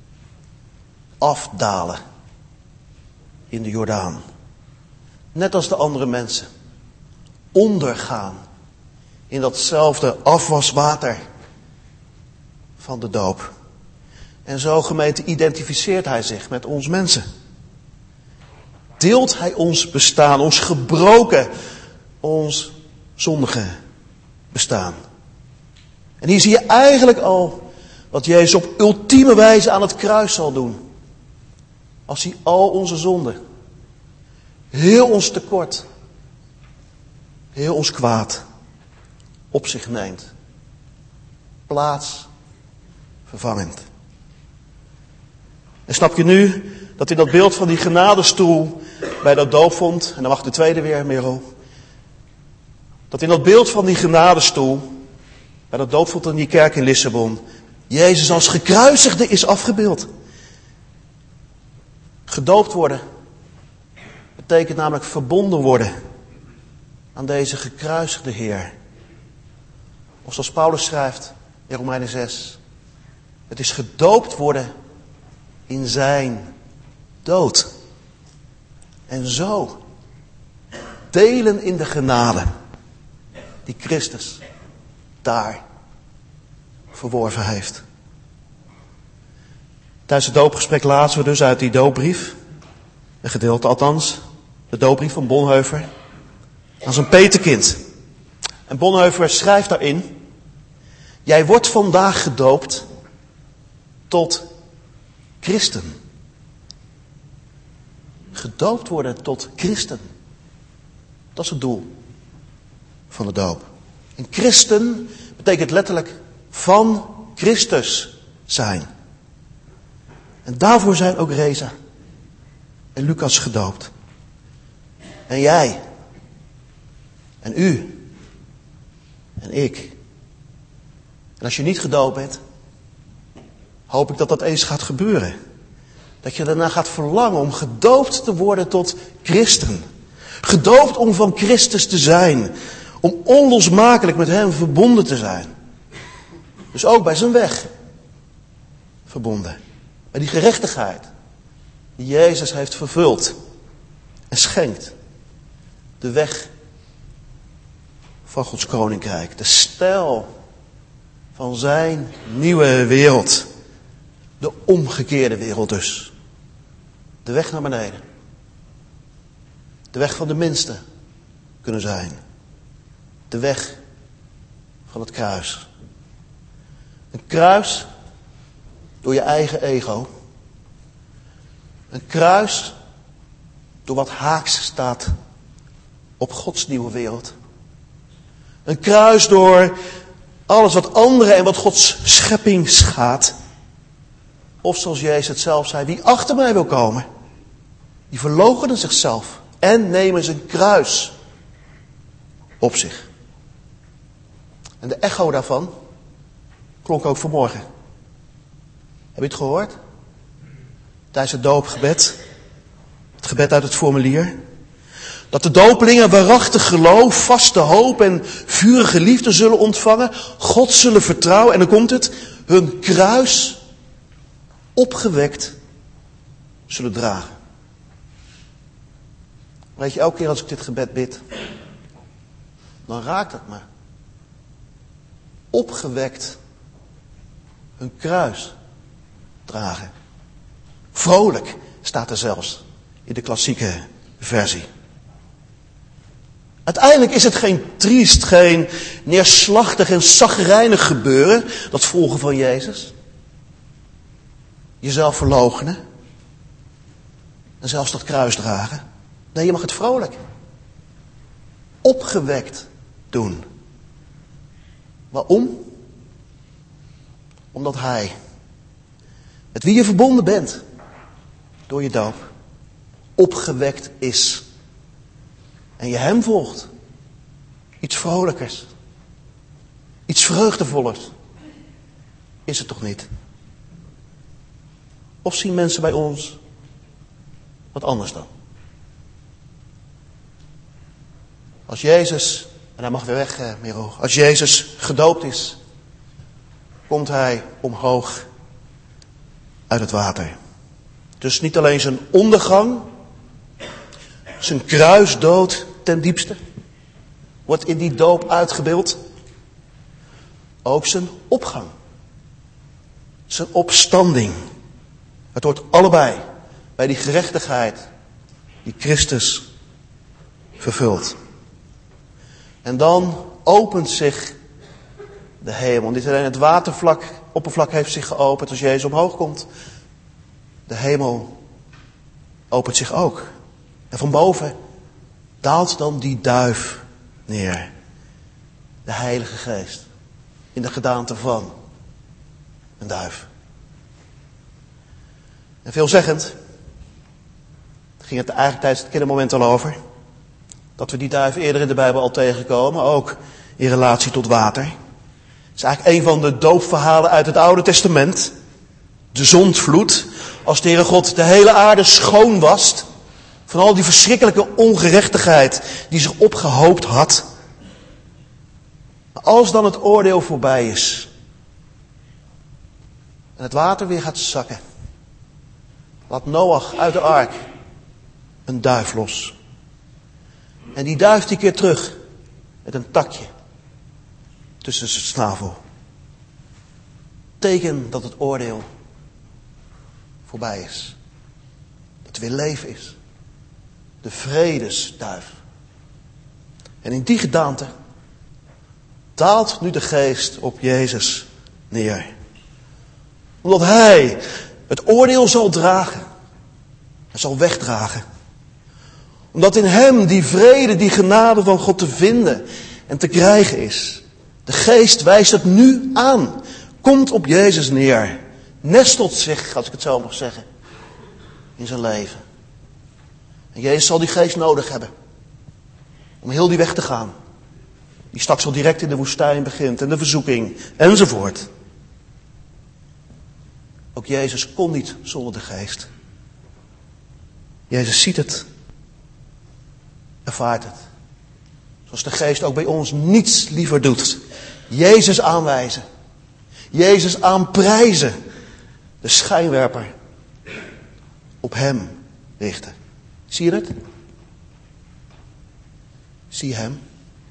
Afdalen in de Jordaan. Net als de andere mensen. Ondergaan in datzelfde afwaswater van de doop. En zo, gemeente, identificeert hij zich met ons mensen. Deelt hij ons bestaan, ons gebroken, ons zondige bestaan. En hier zie je eigenlijk al wat Jezus op ultieme wijze aan het kruis zal doen. Als hij al onze zonden, heel ons tekort, heel ons kwaad op zich neemt. Plaats vervangend. En snap je nu dat in dat beeld van die genadestoel bij dat doopvond, en dan mag de tweede weer, Merel. Dat in dat beeld van die genadestoel, bij dat doopvond in die kerk in Lissabon, Jezus als gekruisigde is afgebeeld. Gedoopt worden betekent namelijk verbonden worden aan deze gekruisigde Heer. Of zoals Paulus schrijft in Romeinen 6. Het is gedoopt worden in zijn dood. En zo delen in de genade die Christus daar verworven heeft. Tijdens het doopgesprek lazen we dus uit die doopbrief, een gedeelte althans, de doopbrief van Bonhoeffer, aan zijn petekind. En Bonhoeffer schrijft daarin: jij wordt vandaag gedoopt tot christen. Gedoopt worden tot christen. Dat is het doel van de doop. En christen betekent letterlijk van Christus zijn. En daarvoor zijn ook Reza en Lucas gedoopt. En jij. En u. En ik. En als je niet gedoopt bent, hoop ik dat dat eens gaat gebeuren. Dat je daarna gaat verlangen om gedoopt te worden tot christen. Gedoopt om van Christus te zijn. Om onlosmakelijk met hem verbonden te zijn. Dus ook bij zijn weg verbonden. Bij die gerechtigheid die Jezus heeft vervuld en schenkt. De weg van Gods koninkrijk. De stijl van zijn nieuwe wereld. De omgekeerde wereld dus. De weg naar beneden. De weg van de minste kunnen zijn. De weg van het kruis. Een kruis door je eigen ego. Een kruis door wat haaks staat op Gods nieuwe wereld. Een kruis door alles wat anderen en wat Gods schepping schaadt. Of zoals Jezus het zelf zei, wie achter mij wil komen, die verloochenen zichzelf en nemen zijn kruis op zich. En de echo daarvan klonk ook vanmorgen. Heb je het gehoord? Tijdens het doopgebed. Het gebed uit het formulier. Dat de dopelingen waarachtig geloof, vaste hoop en vurige liefde zullen ontvangen. God zullen vertrouwen. En dan komt het. Hun kruis opgewekt zullen dragen. Weet je, elke keer als ik dit gebed bid, dan raakt het me. Opgewekt hun kruis dragen. Vrolijk staat er zelfs in de klassieke versie. Uiteindelijk is het geen triest, geen neerslachtig en chagrijnig gebeuren, dat volgen van Jezus. Jezelf verloochenen. En zelfs dat kruis dragen. Nee, je mag het vrolijk. Opgewekt doen. Waarom? Omdat Hij, met wie je verbonden bent, door je doop, opgewekt is. En je Hem volgt. Iets vrolijkers. Iets vreugdevollers. Is het toch niet? Of zien mensen bij ons wat anders dan? Als Jezus, en hij mag weer weg, Merel. Als Jezus gedoopt is, komt hij omhoog uit het water. Dus niet alleen zijn ondergang, zijn kruisdood ten diepste, wordt in die doop uitgebeeld. Ook zijn opgang. Zijn opstanding. Het hoort allebei bij die gerechtigheid die Christus vervult. En dan opent zich de hemel. Niet alleen het oppervlak heeft zich geopend als Jezus omhoog komt. De hemel opent zich ook. En van boven daalt dan die duif neer. De Heilige Geest. In de gedaante van een duif. En veelzeggend, daar ging het eigenlijk tijdens het kindermoment al over, dat we die duif eerder in de Bijbel al tegenkomen, ook in relatie tot water. Het is eigenlijk een van de doopverhalen uit het Oude Testament. De zondvloed, als de Heere God de hele aarde schoon wast van al die verschrikkelijke ongerechtigheid die zich opgehoopt had. Maar als dan het oordeel voorbij is en het water weer gaat zakken, laat Noach uit de ark een duif los. En die duif die keert terug met een takje tussen zijn snavel. Teken dat het oordeel voorbij is. Dat er weer leven is. De vredesduif. En in die gedaante daalt nu de geest op Jezus neer. Omdat hij het oordeel zal dragen. Hij zal wegdragen. Omdat in hem die vrede, die genade van God te vinden en te krijgen is. De geest wijst het nu aan. Komt op Jezus neer. Nestelt zich, als ik het zo mag zeggen, in zijn leven. En Jezus zal die geest nodig hebben. Om heel die weg te gaan. Die straks al direct in de woestijn begint. En de verzoeking. Enzovoort. Ook Jezus kon niet zonder de geest. Jezus ziet het. Ervaart het. Zoals de geest ook bij ons niets liever doet. Jezus aanwijzen. Jezus aanprijzen. De schijnwerper op hem richten. Zie je het? Zie je hem?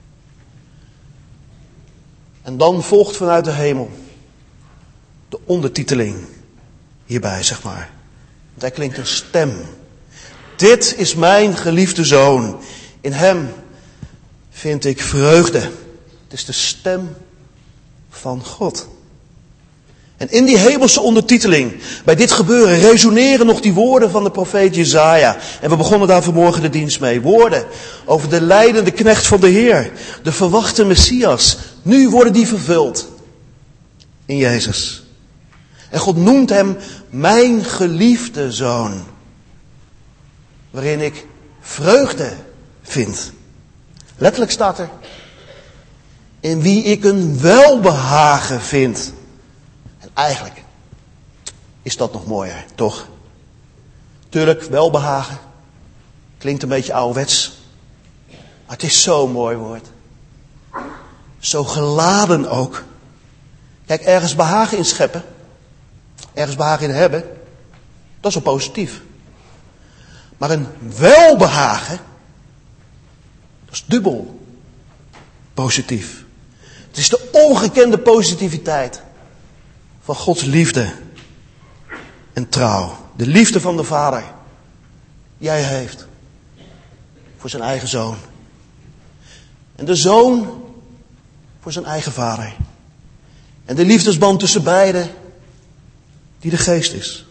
En dan volgt vanuit de hemel de ondertiteling hierbij, zeg maar. Daar klinkt een stem. Dit is mijn geliefde zoon. In hem vind ik vreugde. Het is de stem van God. En in die hemelse ondertiteling, bij dit gebeuren, resoneren nog die woorden van de profeet Jesaja. En we begonnen daar vanmorgen de dienst mee. Woorden over de lijdende knecht van de Heer. De verwachte Messias. Nu worden die vervuld. In Jezus. En God noemt hem mijn geliefde zoon. Waarin ik vreugde vind. Letterlijk staat er. In wie ik een welbehagen vind. En eigenlijk is dat nog mooier, toch? Tuurlijk, welbehagen. Klinkt een beetje ouderwets. Maar het is zo'n mooi woord. Zo geladen ook. Kijk, ergens behagen in scheppen. Ergens behagen in hebben. Dat is wel positief. Maar een welbehagen. Dat is dubbel positief. Het is de ongekende positiviteit van Gods liefde en trouw. De liefde van de Vader die hij heeft voor zijn eigen zoon. En de zoon voor zijn eigen vader. En de liefdesband tussen beiden die de geest is.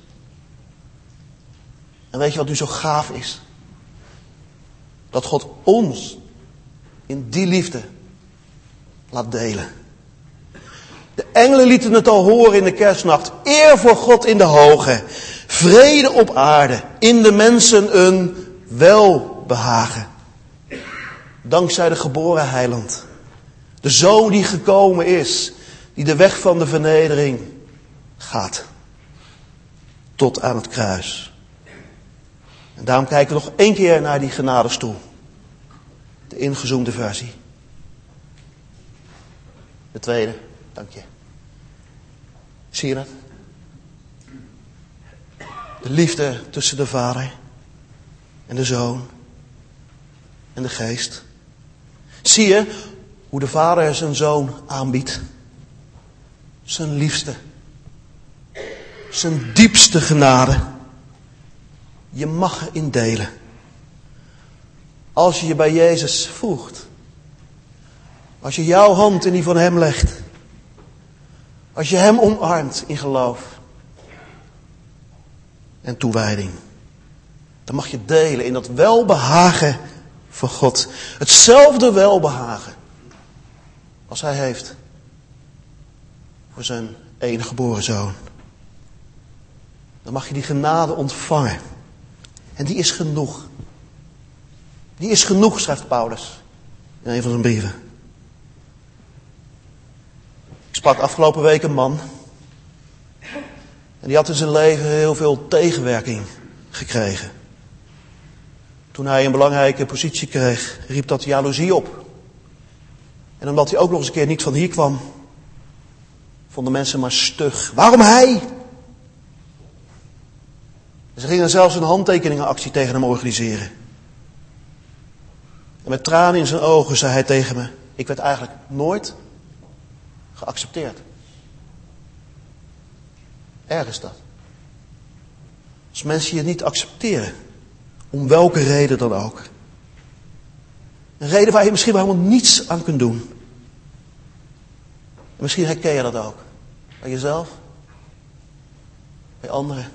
En weet je wat nu zo gaaf is? Dat God ons in die liefde laat delen. De engelen lieten het al horen in de kerstnacht. Eer voor God in de hoge. Vrede op aarde. In de mensen een welbehagen. Dankzij de geboren heiland. De zoon die gekomen is. Die de weg van de vernedering gaat. tot aan het kruis. En daarom kijken we nog 1 keer naar die genadestoel. De ingezoomde versie. De tweede, dank je. Zie je dat? De liefde tussen de Vader en de Zoon en de Geest. Zie je hoe de Vader zijn Zoon aanbiedt? Zijn liefste. Zijn diepste genade. Je mag erin delen. Als je je bij Jezus voegt. Als je jouw hand in die van hem legt. Als je hem omarmt in geloof. En toewijding. Dan mag je delen in dat welbehagen van God. Hetzelfde welbehagen. Als hij heeft. Voor zijn enige geboren zoon. Dan mag je die genade ontvangen. En die is genoeg. Die is genoeg, schrijft Paulus. In een van zijn brieven. Ik sprak afgelopen week een man. En die had in zijn leven heel veel tegenwerking gekregen. Toen hij een belangrijke positie kreeg, riep dat jaloezie op. En omdat hij ook nog eens een keer niet van hier kwam, vonden mensen maar stug. Waarom hij? En ze gingen zelfs een handtekeningenactie tegen hem organiseren. En met tranen in zijn ogen zei hij tegen me: ik werd eigenlijk nooit geaccepteerd. Erg is dat. Als mensen je niet accepteren, om welke reden dan ook. Een reden waar je misschien wel helemaal niets aan kunt doen. En misschien herken je dat ook. Bij jezelf. Bij anderen.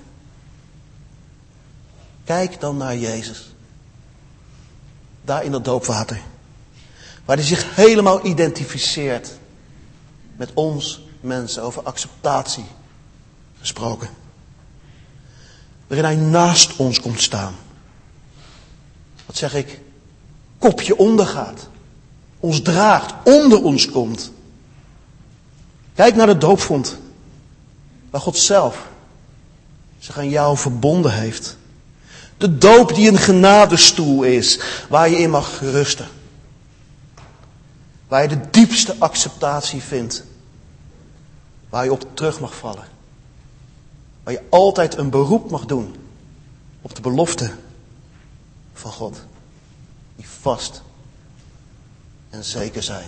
Kijk dan naar Jezus. Daar in dat doopwater. Waar hij zich helemaal identificeert met ons mensen, over acceptatie gesproken. Waarin hij naast ons komt staan. Wat zeg ik? Kopje onder gaat. Ons draagt, onder ons komt. Kijk naar de doopvond. Waar God zelf zich aan jou verbonden heeft. De doop die een genadestoel is. Waar je in mag rusten. Waar je de diepste acceptatie vindt. Waar je op terug mag vallen. Waar je altijd een beroep mag doen. Op de belofte van God. Die vast en zeker zijn.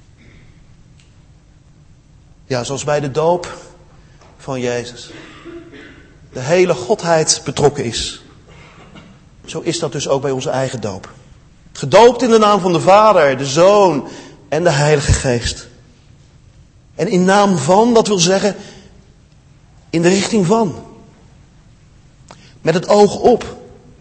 Ja, zoals bij de doop van Jezus. De hele Godheid betrokken is. Zo is dat dus ook bij onze eigen doop. Gedoopt in de naam van de Vader, de Zoon en de Heilige Geest. En in naam van, dat wil zeggen, in de richting van. Met het oog op.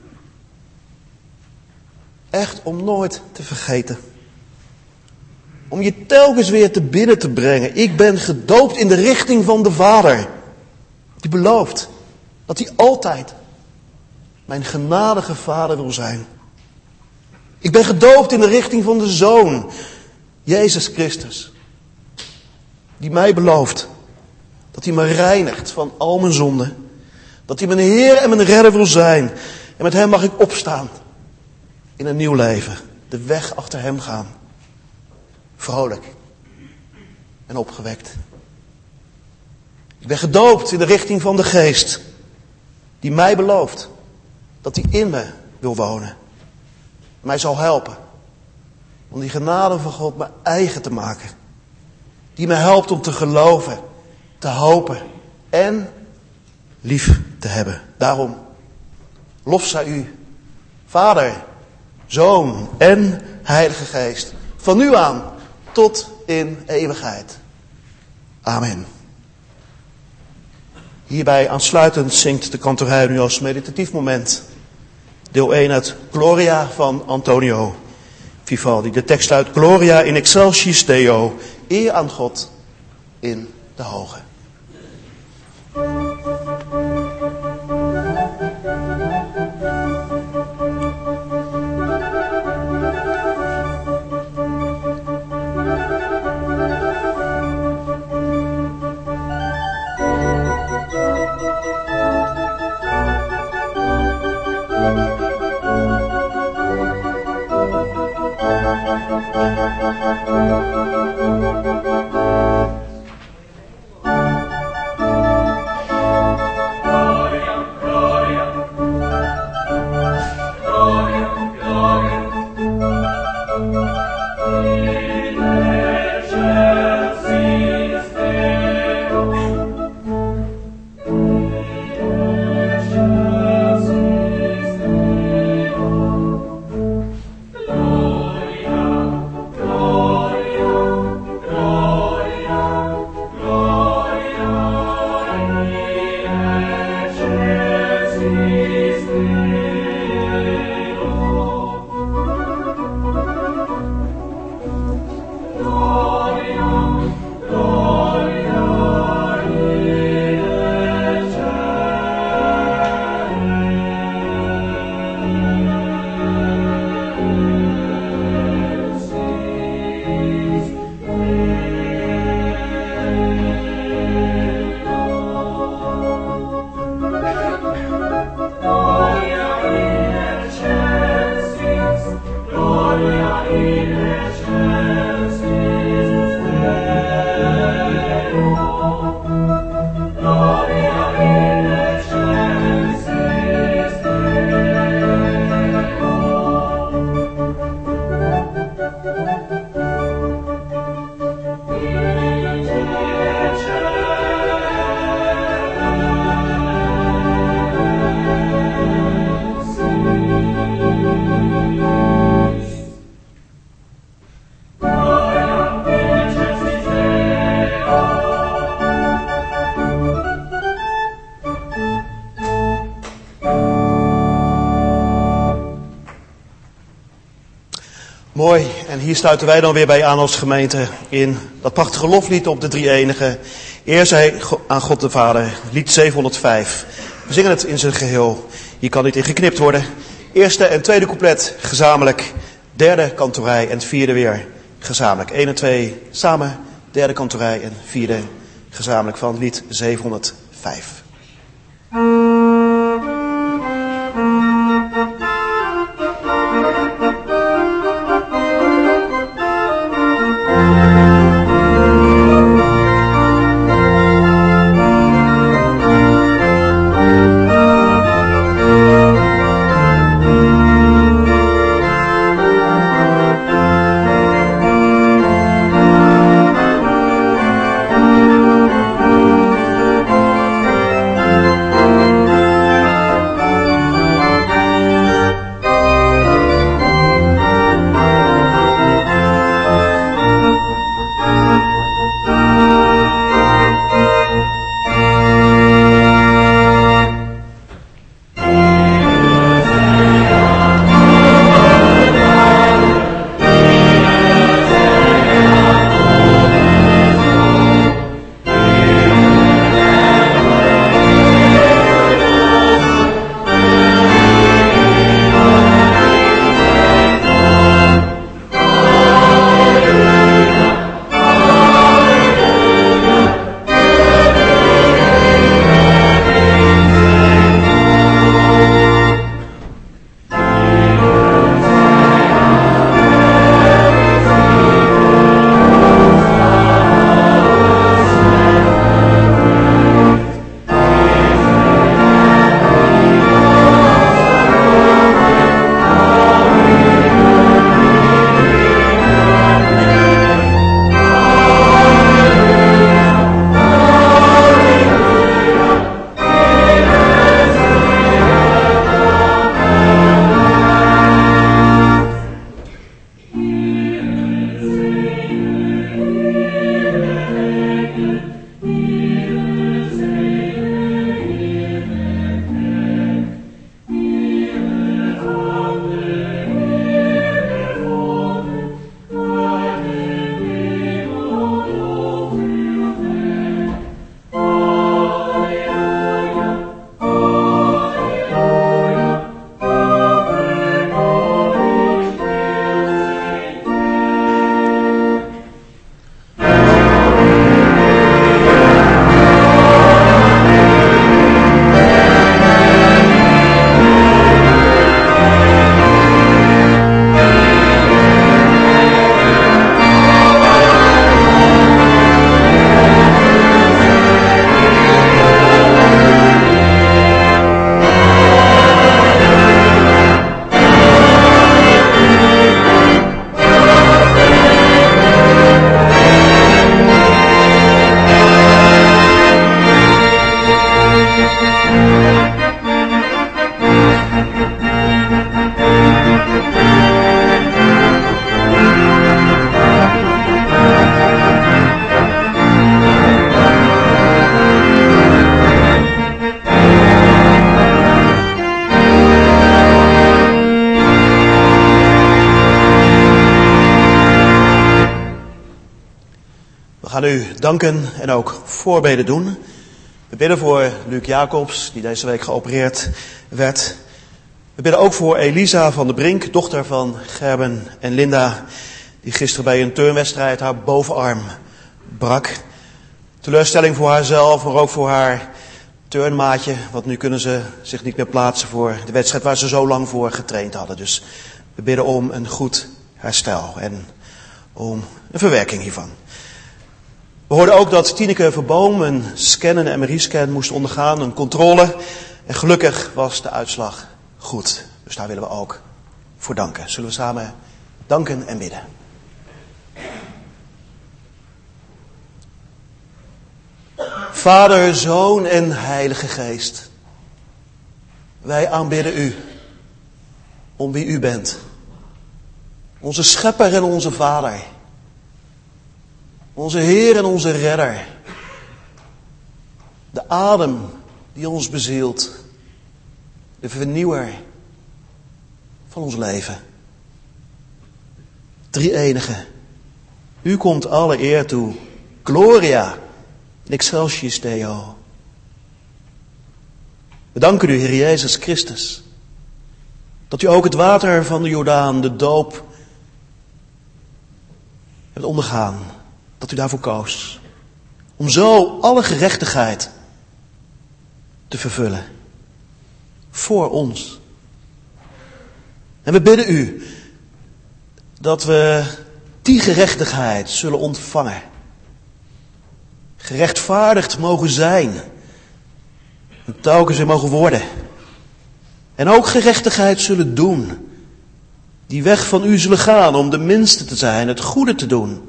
Echt om nooit te vergeten. Om je telkens weer te binnen te brengen. Ik ben gedoopt in de richting van de Vader. Die belooft dat hij altijd mijn genadige Vader wil zijn. Ik ben gedoopt in de richting van de Zoon. Jezus Christus. Die mij belooft dat hij me reinigt van al mijn zonden. Dat hij mijn Heer en mijn Redder wil zijn. En met hem mag ik opstaan. In een nieuw leven. De weg achter hem gaan. Vrolijk. En opgewekt. Ik ben gedoopt in de richting van de Geest. Die mij belooft dat hij in me wil wonen. Mij zal helpen. Om die genade van God mijn eigen te maken. Die me helpt om te geloven. Te hopen. En lief te hebben. Daarom. Lof zij u. Vader. Zoon en Heilige Geest. Van nu aan tot in eeuwigheid. Amen. Hierbij aansluitend zingt de kantorij nu als meditatief moment. Deel 1 uit Gloria van Antonio Vivaldi. De tekst uit Gloria in excelsis Deo. Eer aan God in de hoge. Mooi, en hier sluiten wij dan weer bij aan als gemeente in dat prachtige loflied op de Drie-enige. Eer zij aan God de Vader, lied 705. We zingen het in zijn geheel. Hier kan niet in geknipt worden. Eerste en tweede couplet gezamenlijk. Derde kantorij en het vierde weer gezamenlijk. 1 en 2 samen. Derde kantorij en vierde gezamenlijk van lied 705. We gaan u danken en ook voorbeden doen. We bidden voor Luc Jacobs, die deze week geopereerd werd. We bidden ook voor Elisa van der Brink, dochter van Gerben en Linda, die gisteren bij een turnwedstrijd haar bovenarm brak. Teleurstelling voor haarzelf, maar ook voor haar turnmaatje, want nu kunnen ze zich niet meer plaatsen voor de wedstrijd waar ze zo lang voor getraind hadden. Dus we bidden om een goed herstel en om een verwerking hiervan. We hoorden ook dat Tineke Verboom een scan, een MRI-scan moest ondergaan, een controle. En gelukkig was de uitslag goed. Dus daar willen we ook voor danken. Zullen we samen danken en bidden. Vader, Zoon en Heilige Geest. Wij aanbidden u om wie u bent. Onze Schepper en onze Vader. Onze Heer en onze Redder. De adem die ons bezielt. De vernieuwer van ons leven. Drie-enige. U komt alle eer toe. Gloria in excelsis Deo. We danken u, Heer Jezus Christus, dat u ook het water van de Jordaan, de doop, hebt ondergaan. Dat u daarvoor koos. Om zo alle gerechtigheid te vervullen. Voor ons. En we bidden u dat we die gerechtigheid zullen ontvangen. Gerechtvaardigd mogen zijn. En telkens weer mogen worden. En ook gerechtigheid zullen doen. Die weg van u zullen gaan om de minste te zijn, het goede te doen.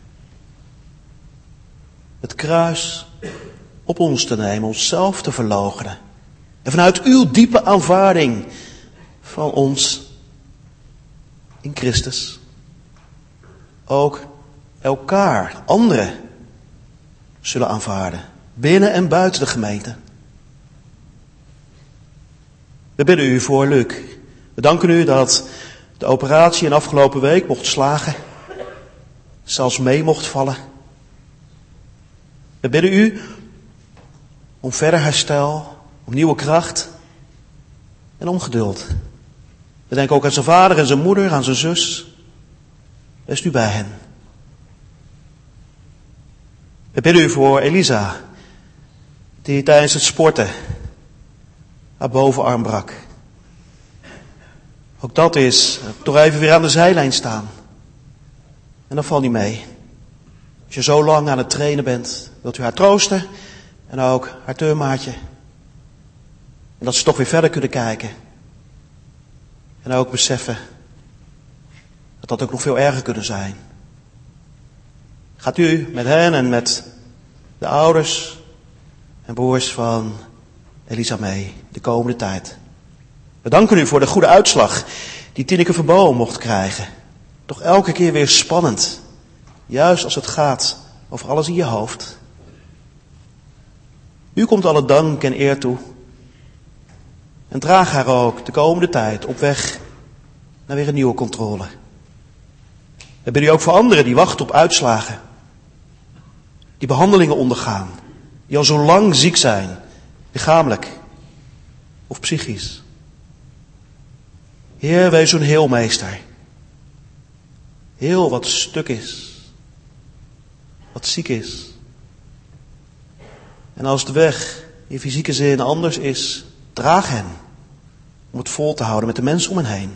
Het kruis op ons te nemen, onszelf te verloochenen. En vanuit uw diepe aanvaarding van ons in Christus ook elkaar, anderen, zullen aanvaarden. Binnen en buiten de gemeente. We bidden u voor Luc. We danken u dat de operatie in afgelopen week mocht slagen. Zelfs mee mocht vallen. We bidden u om verder herstel, om nieuwe kracht en om geduld. We denken ook aan zijn vader en zijn moeder, aan zijn zus. Wees u bij hen. We bidden u voor Elisa, die tijdens het sporten haar bovenarm brak. Ook dat is toch even weer aan de zijlijn staan. En dat valt niet mee. Als je zo lang aan het trainen bent, wilt u haar troosten en ook haar teammaatje. En dat ze toch weer verder kunnen kijken. En ook beseffen dat dat ook nog veel erger kunnen zijn. Gaat u met hen en met de ouders en broers van Elisa mee de komende tijd. We danken u voor de goede uitslag die Tineke Verboom mocht krijgen. Toch elke keer weer spannend. Juist als het gaat over alles in je hoofd. U komt alle dank en eer toe. En draag haar ook de komende tijd op weg naar weer een nieuwe controle. We bidden u ook voor anderen die wachten op uitslagen. Die behandelingen ondergaan. Die al zo lang ziek zijn. Lichamelijk of psychisch. Heer, wees zo'n heelmeester. Heel wat stuk is. Wat ziek is. En als de weg in fysieke zin anders is, draag hen. Om het vol te houden met de mensen om hen heen.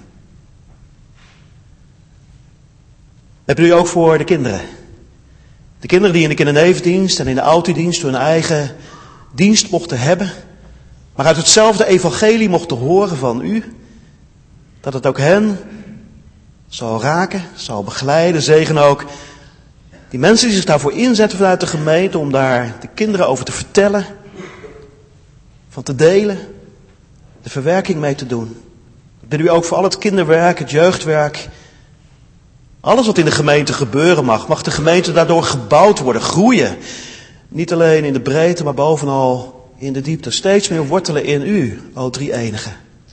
We bidden u ook voor de kinderen. De kinderen die in de kindernevendienst en in de ouddienst hun eigen dienst mochten hebben. Maar uit hetzelfde evangelie mochten horen van u. Dat het ook hen zal raken, zal begeleiden, zegen ook. Die mensen die zich daarvoor inzetten vanuit de gemeente om daar de kinderen over te vertellen. Van te delen. De verwerking mee te doen. Ik bid u ook voor al het kinderwerk, het jeugdwerk. Alles wat in de gemeente gebeuren mag de gemeente daardoor gebouwd worden, groeien. Niet alleen in de breedte, maar bovenal in de diepte. Steeds meer wortelen in u, o drie-enige.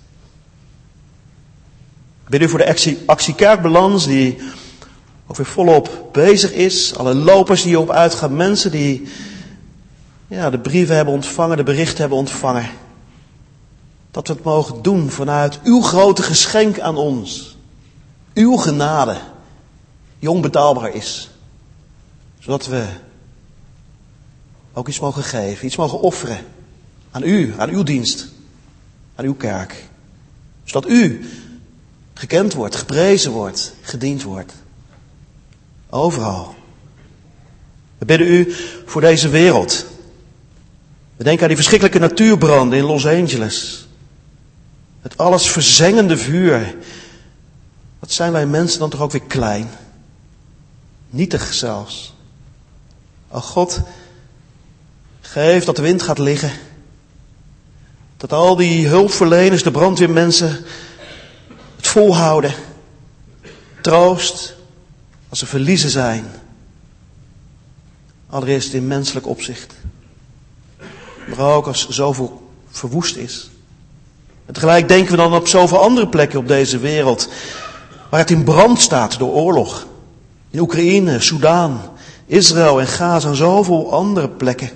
Ik bid u voor de actie Kerkbalans die ook weer volop bezig is. Alle lopers die hierop uitgaan, mensen die de brieven hebben ontvangen, de berichten hebben ontvangen. Dat we het mogen doen vanuit uw grote geschenk aan ons. Uw genade, die onbetaalbaar is. Zodat we ook iets mogen geven, iets mogen offeren aan u, aan uw dienst, aan uw kerk. Zodat u gekend wordt, geprezen wordt, gediend wordt. Overal. We bidden u voor deze wereld. We denken aan die verschrikkelijke natuurbranden in Los Angeles. Het alles verzengende vuur. Wat zijn wij mensen dan toch ook weer klein. Nietig zelfs. O God, geef dat de wind gaat liggen. Dat al die hulpverleners, de brandweermensen, het volhouden. Troost als ze verliezen zijn. Allereerst in menselijk opzicht. Maar ook als zoveel verwoest is. En tegelijk denken we dan op zoveel andere plekken op deze wereld. waar het in brand staat door oorlog. In Oekraïne, Soudaan, Israël en Gaza en zoveel andere plekken.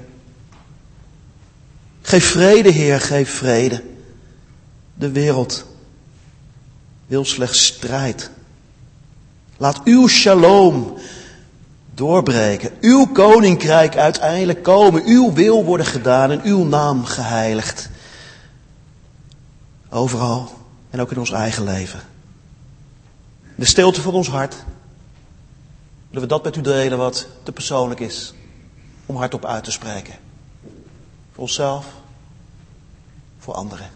Geef vrede, Heer, geef vrede. De wereld wil slechts strijd. Laat uw shalom doorbreken. Uw koninkrijk uiteindelijk komen. Uw wil worden gedaan en uw naam geheiligd. Overal en ook in ons eigen leven. De stilte van ons hart. Willen we dat met u delen wat te persoonlijk is om hardop uit te spreken. Voor onszelf, voor anderen.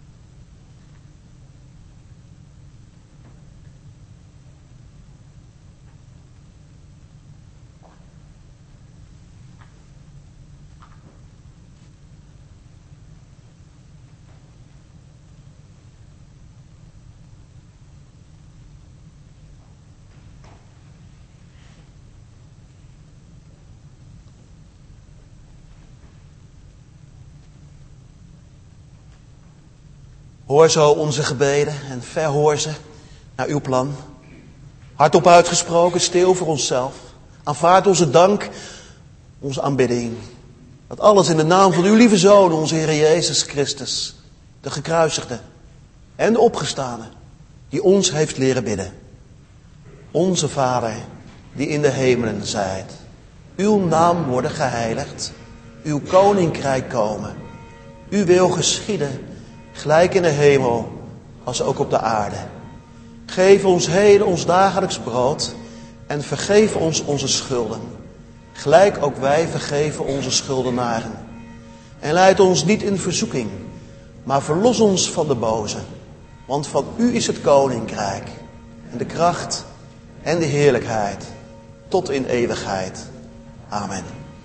Hoor zo onze gebeden en verhoor ze naar uw plan. Hardop uitgesproken, stil voor onszelf. Aanvaard onze dank, onze aanbidding. Dat alles in de naam van uw lieve Zoon, onze Heer Jezus Christus, de gekruisigde en de opgestane, die ons heeft leren bidden. Onze Vader, die in de hemelen zijt. Uw naam worden geheiligd, uw koninkrijk komen. Uw wil geschieden, gelijk in de hemel, als ook op de aarde. Geef ons heden ons dagelijks brood en vergeef ons onze schulden. Gelijk ook wij vergeven onze schuldenaren. En leid ons niet in verzoeking, maar verlos ons van de boze. Want van u is het koninkrijk en de kracht en de heerlijkheid tot in eeuwigheid. Amen.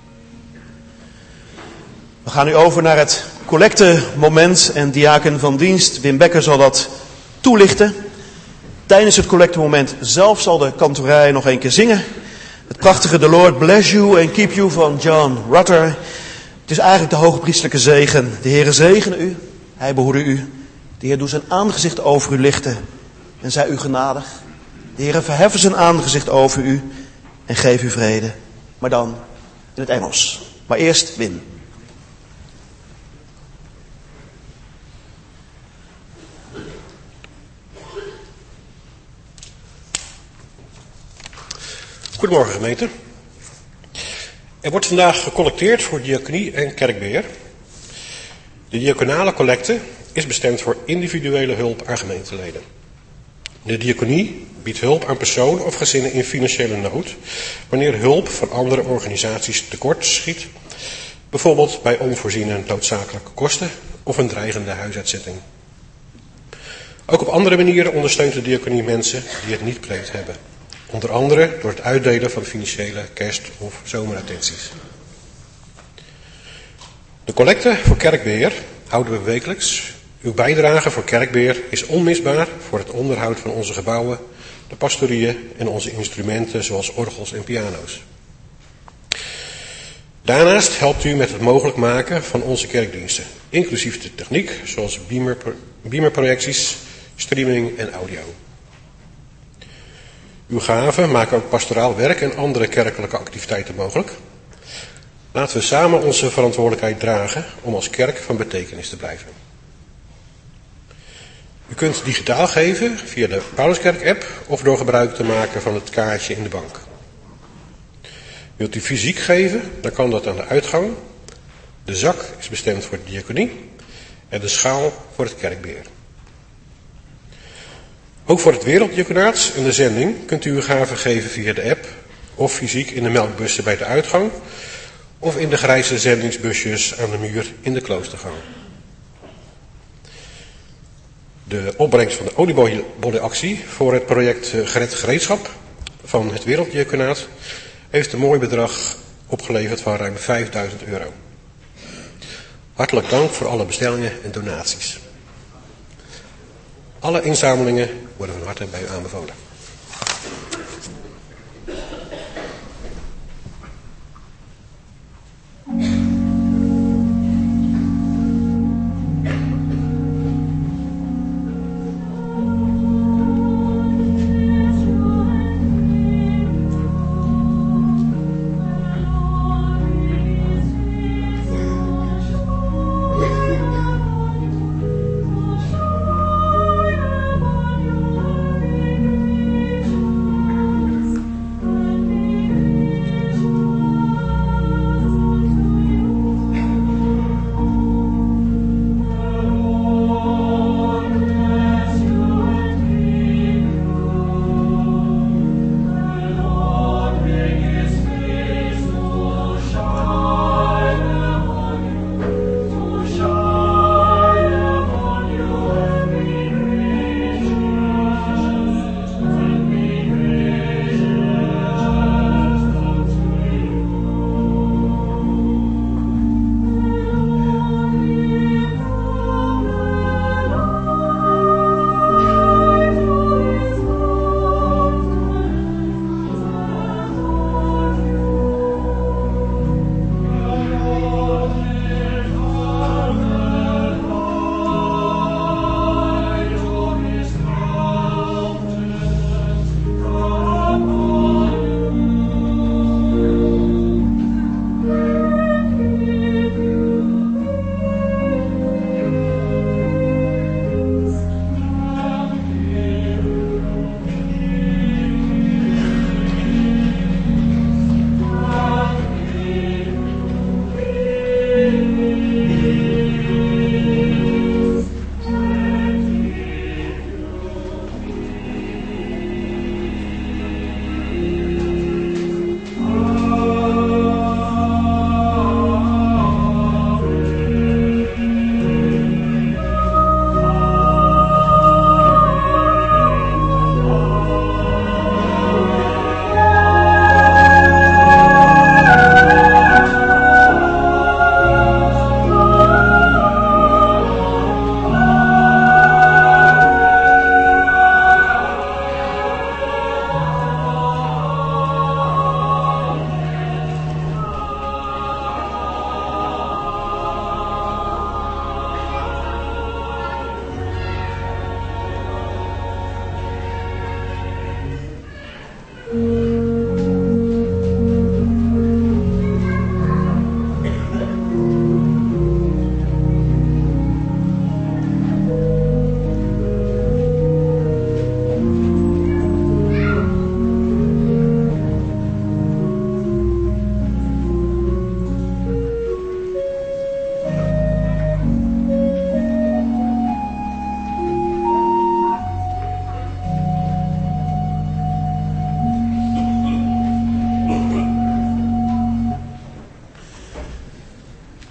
We gaan nu over naar het collectemoment en diaken van dienst Wim Becker zal dat toelichten. Tijdens het collectemoment zelf zal de kantorij nog een keer zingen. Het prachtige The Lord Bless You and Keep You van John Rutter. Het is eigenlijk de hoogpriestelijke zegen. De Heere zegene u, hij behoede u. De Heer doet zijn aangezicht over u lichten en zij u genadig. De Heere verheffen zijn aangezicht over u en geef u vrede. Maar dan in het Engels. Maar eerst Wim. Goedemorgen gemeente. Er wordt vandaag gecollecteerd voor diaconie en kerkbeheer. De diaconale collecte is bestemd voor individuele hulp aan gemeenteleden. De diaconie biedt hulp aan personen of gezinnen in financiële nood, wanneer hulp van andere organisaties tekort schiet, bijvoorbeeld bij onvoorziene noodzakelijke kosten of een dreigende huisuitzetting. Ook op andere manieren ondersteunt de diaconie mensen die het niet breed hebben. Onder andere door het uitdelen van financiële kerst- of zomerattenties. De collecte voor kerkbeheer houden we wekelijks. Uw bijdrage voor kerkbeheer is onmisbaar voor het onderhoud van onze gebouwen, de pastorieën en onze instrumenten zoals orgels en piano's. Daarnaast helpt u met het mogelijk maken van onze kerkdiensten, inclusief de techniek zoals beamerprojecties, streaming en audio. Uw gaven maken ook pastoraal werk en andere kerkelijke activiteiten mogelijk. Laten we samen onze verantwoordelijkheid dragen om als kerk van betekenis te blijven. U kunt digitaal geven via de Pauluskerk-app of door gebruik te maken van het kaartje in de bank. Wilt u fysiek geven, dan kan dat aan de uitgang. De zak is bestemd voor de diaconie en de schaal voor het kerkbeheer. Ook voor het werelddiaconaat en de zending kunt u uw gaven geven via de app of fysiek in de melkbussen bij de uitgang of in de grijze zendingsbusjes aan de muur in de kloostergang. De opbrengst van de oliebollenactie voor het project Gered Gereedschap van het werelddiaconaat heeft een mooi bedrag opgeleverd van ruim €5.000. Hartelijk dank voor alle bestellingen en donaties. Alle inzamelingen worden van harte bij u aanbevolen.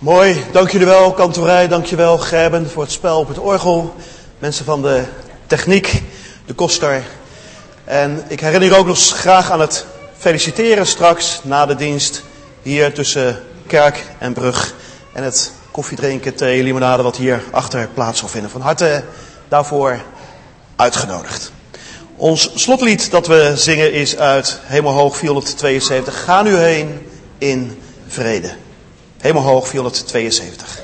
Mooi, dank jullie wel, kantorij, dank je wel, Gerben, voor het spel op het orgel. Mensen van de techniek, de koster. En ik herinner je ook nog graag aan het feliciteren straks na de dienst hier tussen kerk en brug. En het koffiedrinken, thee, limonade wat hier achter plaats zal vinden. Van harte daarvoor uitgenodigd. Ons slotlied dat we zingen is uit Hemelhoog 472. Ga nu heen in vrede. Hemelhoog 472.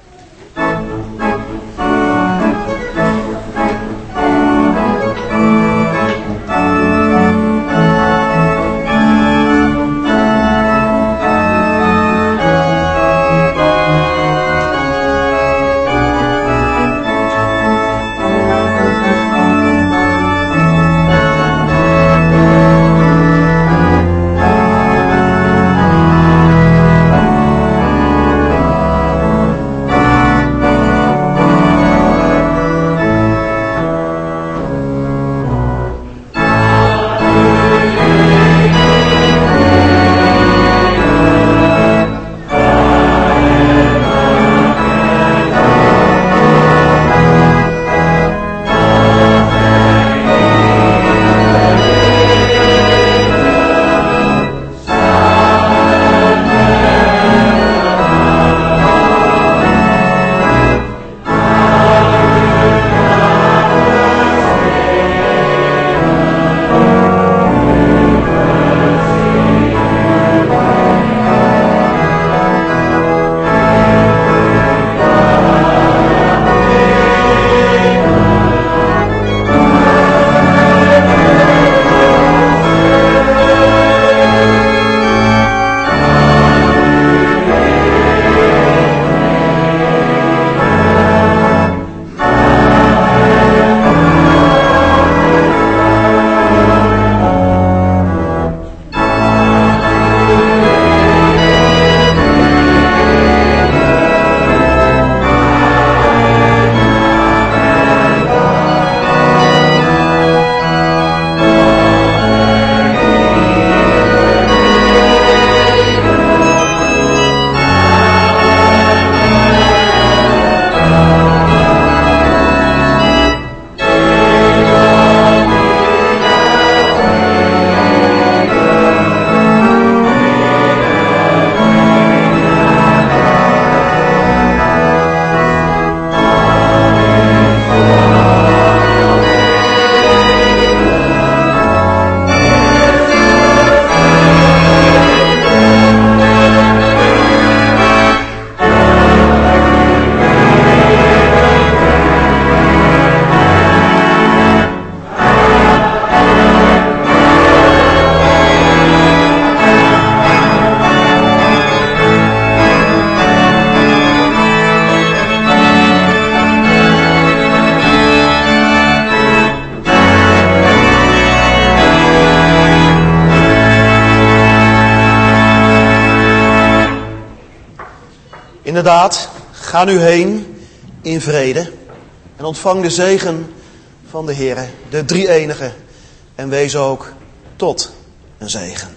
Inderdaad, ga nu heen in vrede en ontvang de zegen van de Heere, de drie-enige, en wees ook tot een zegen.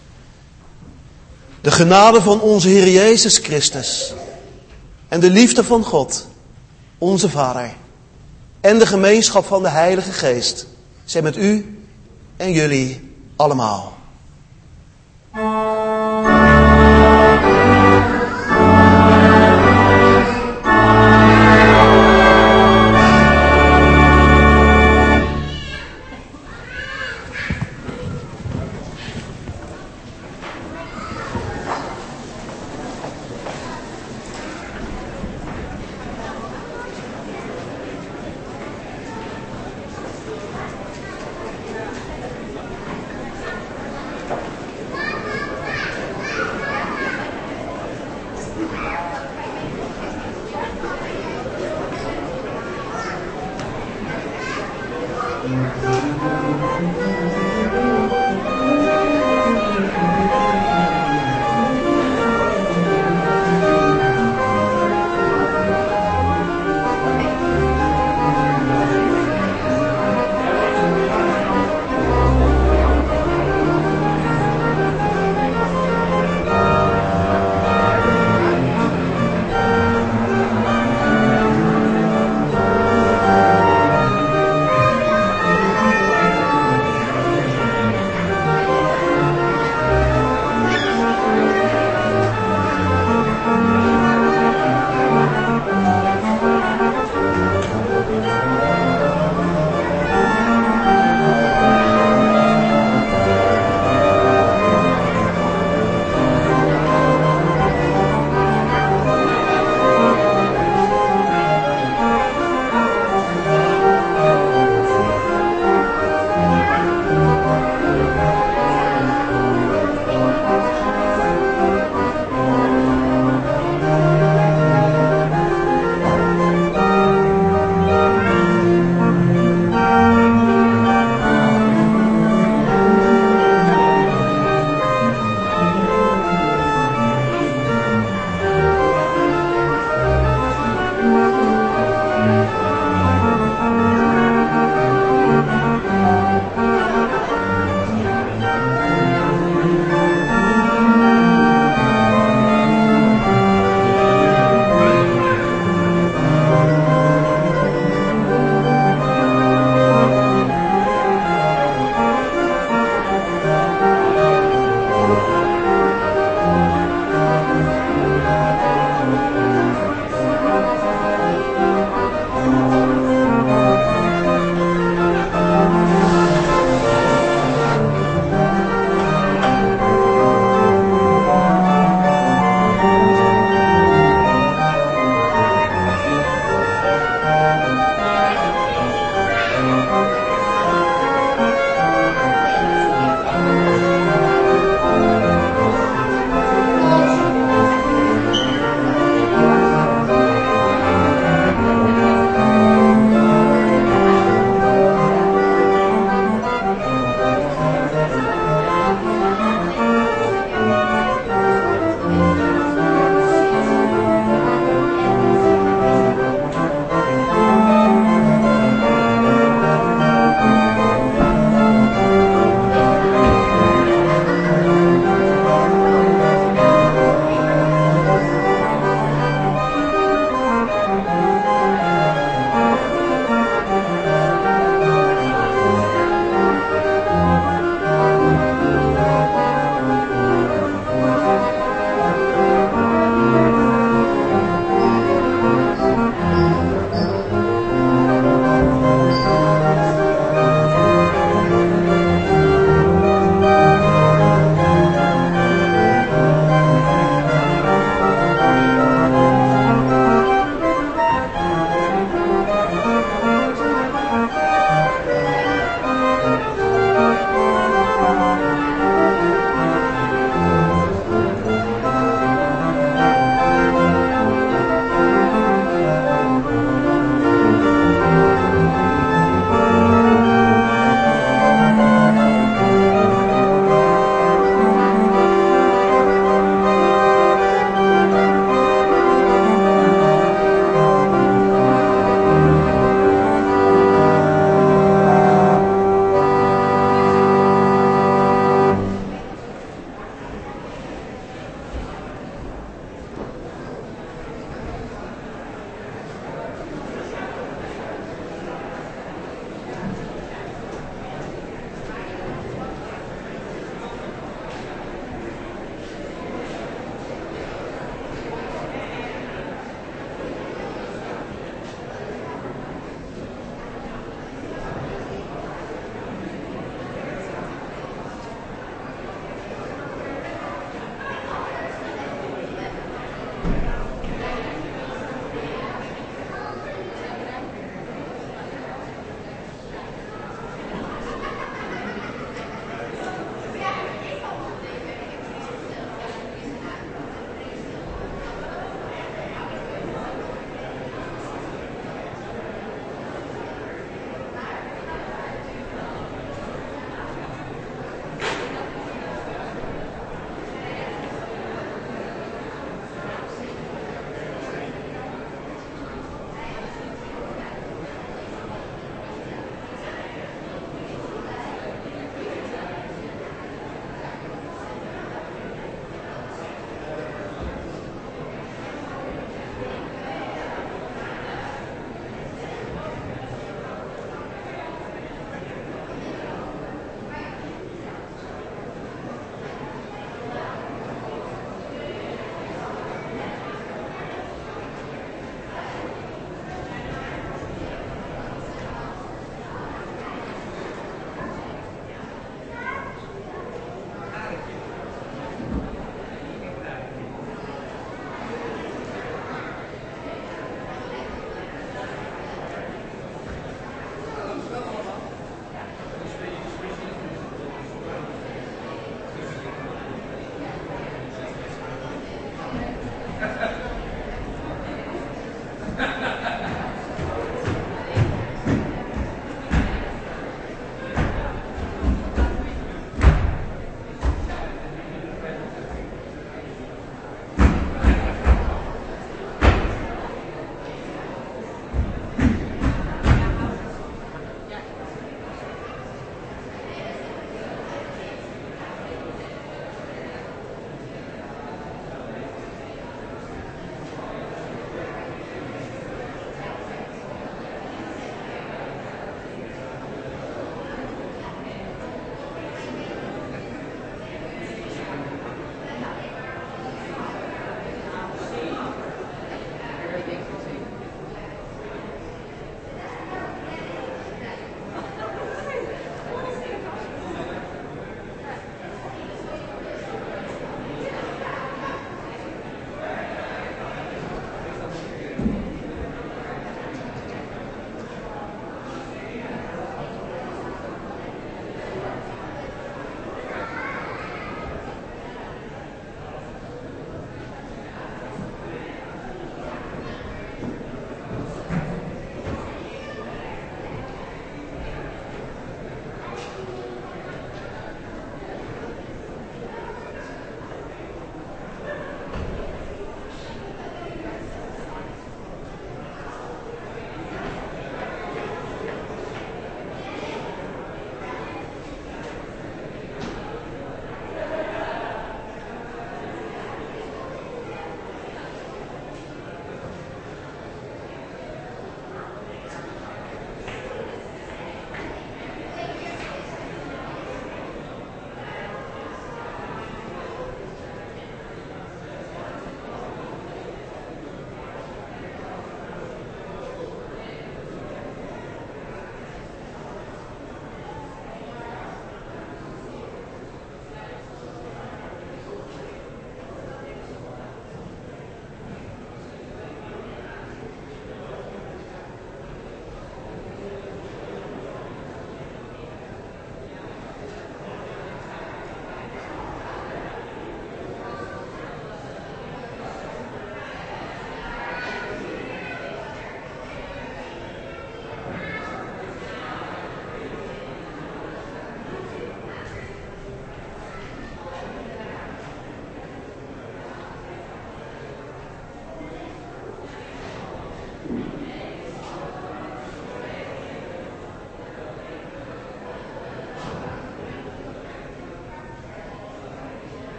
De genade van onze Heer Jezus Christus en de liefde van God, onze Vader, en de gemeenschap van de Heilige Geest zijn met u en jullie allemaal.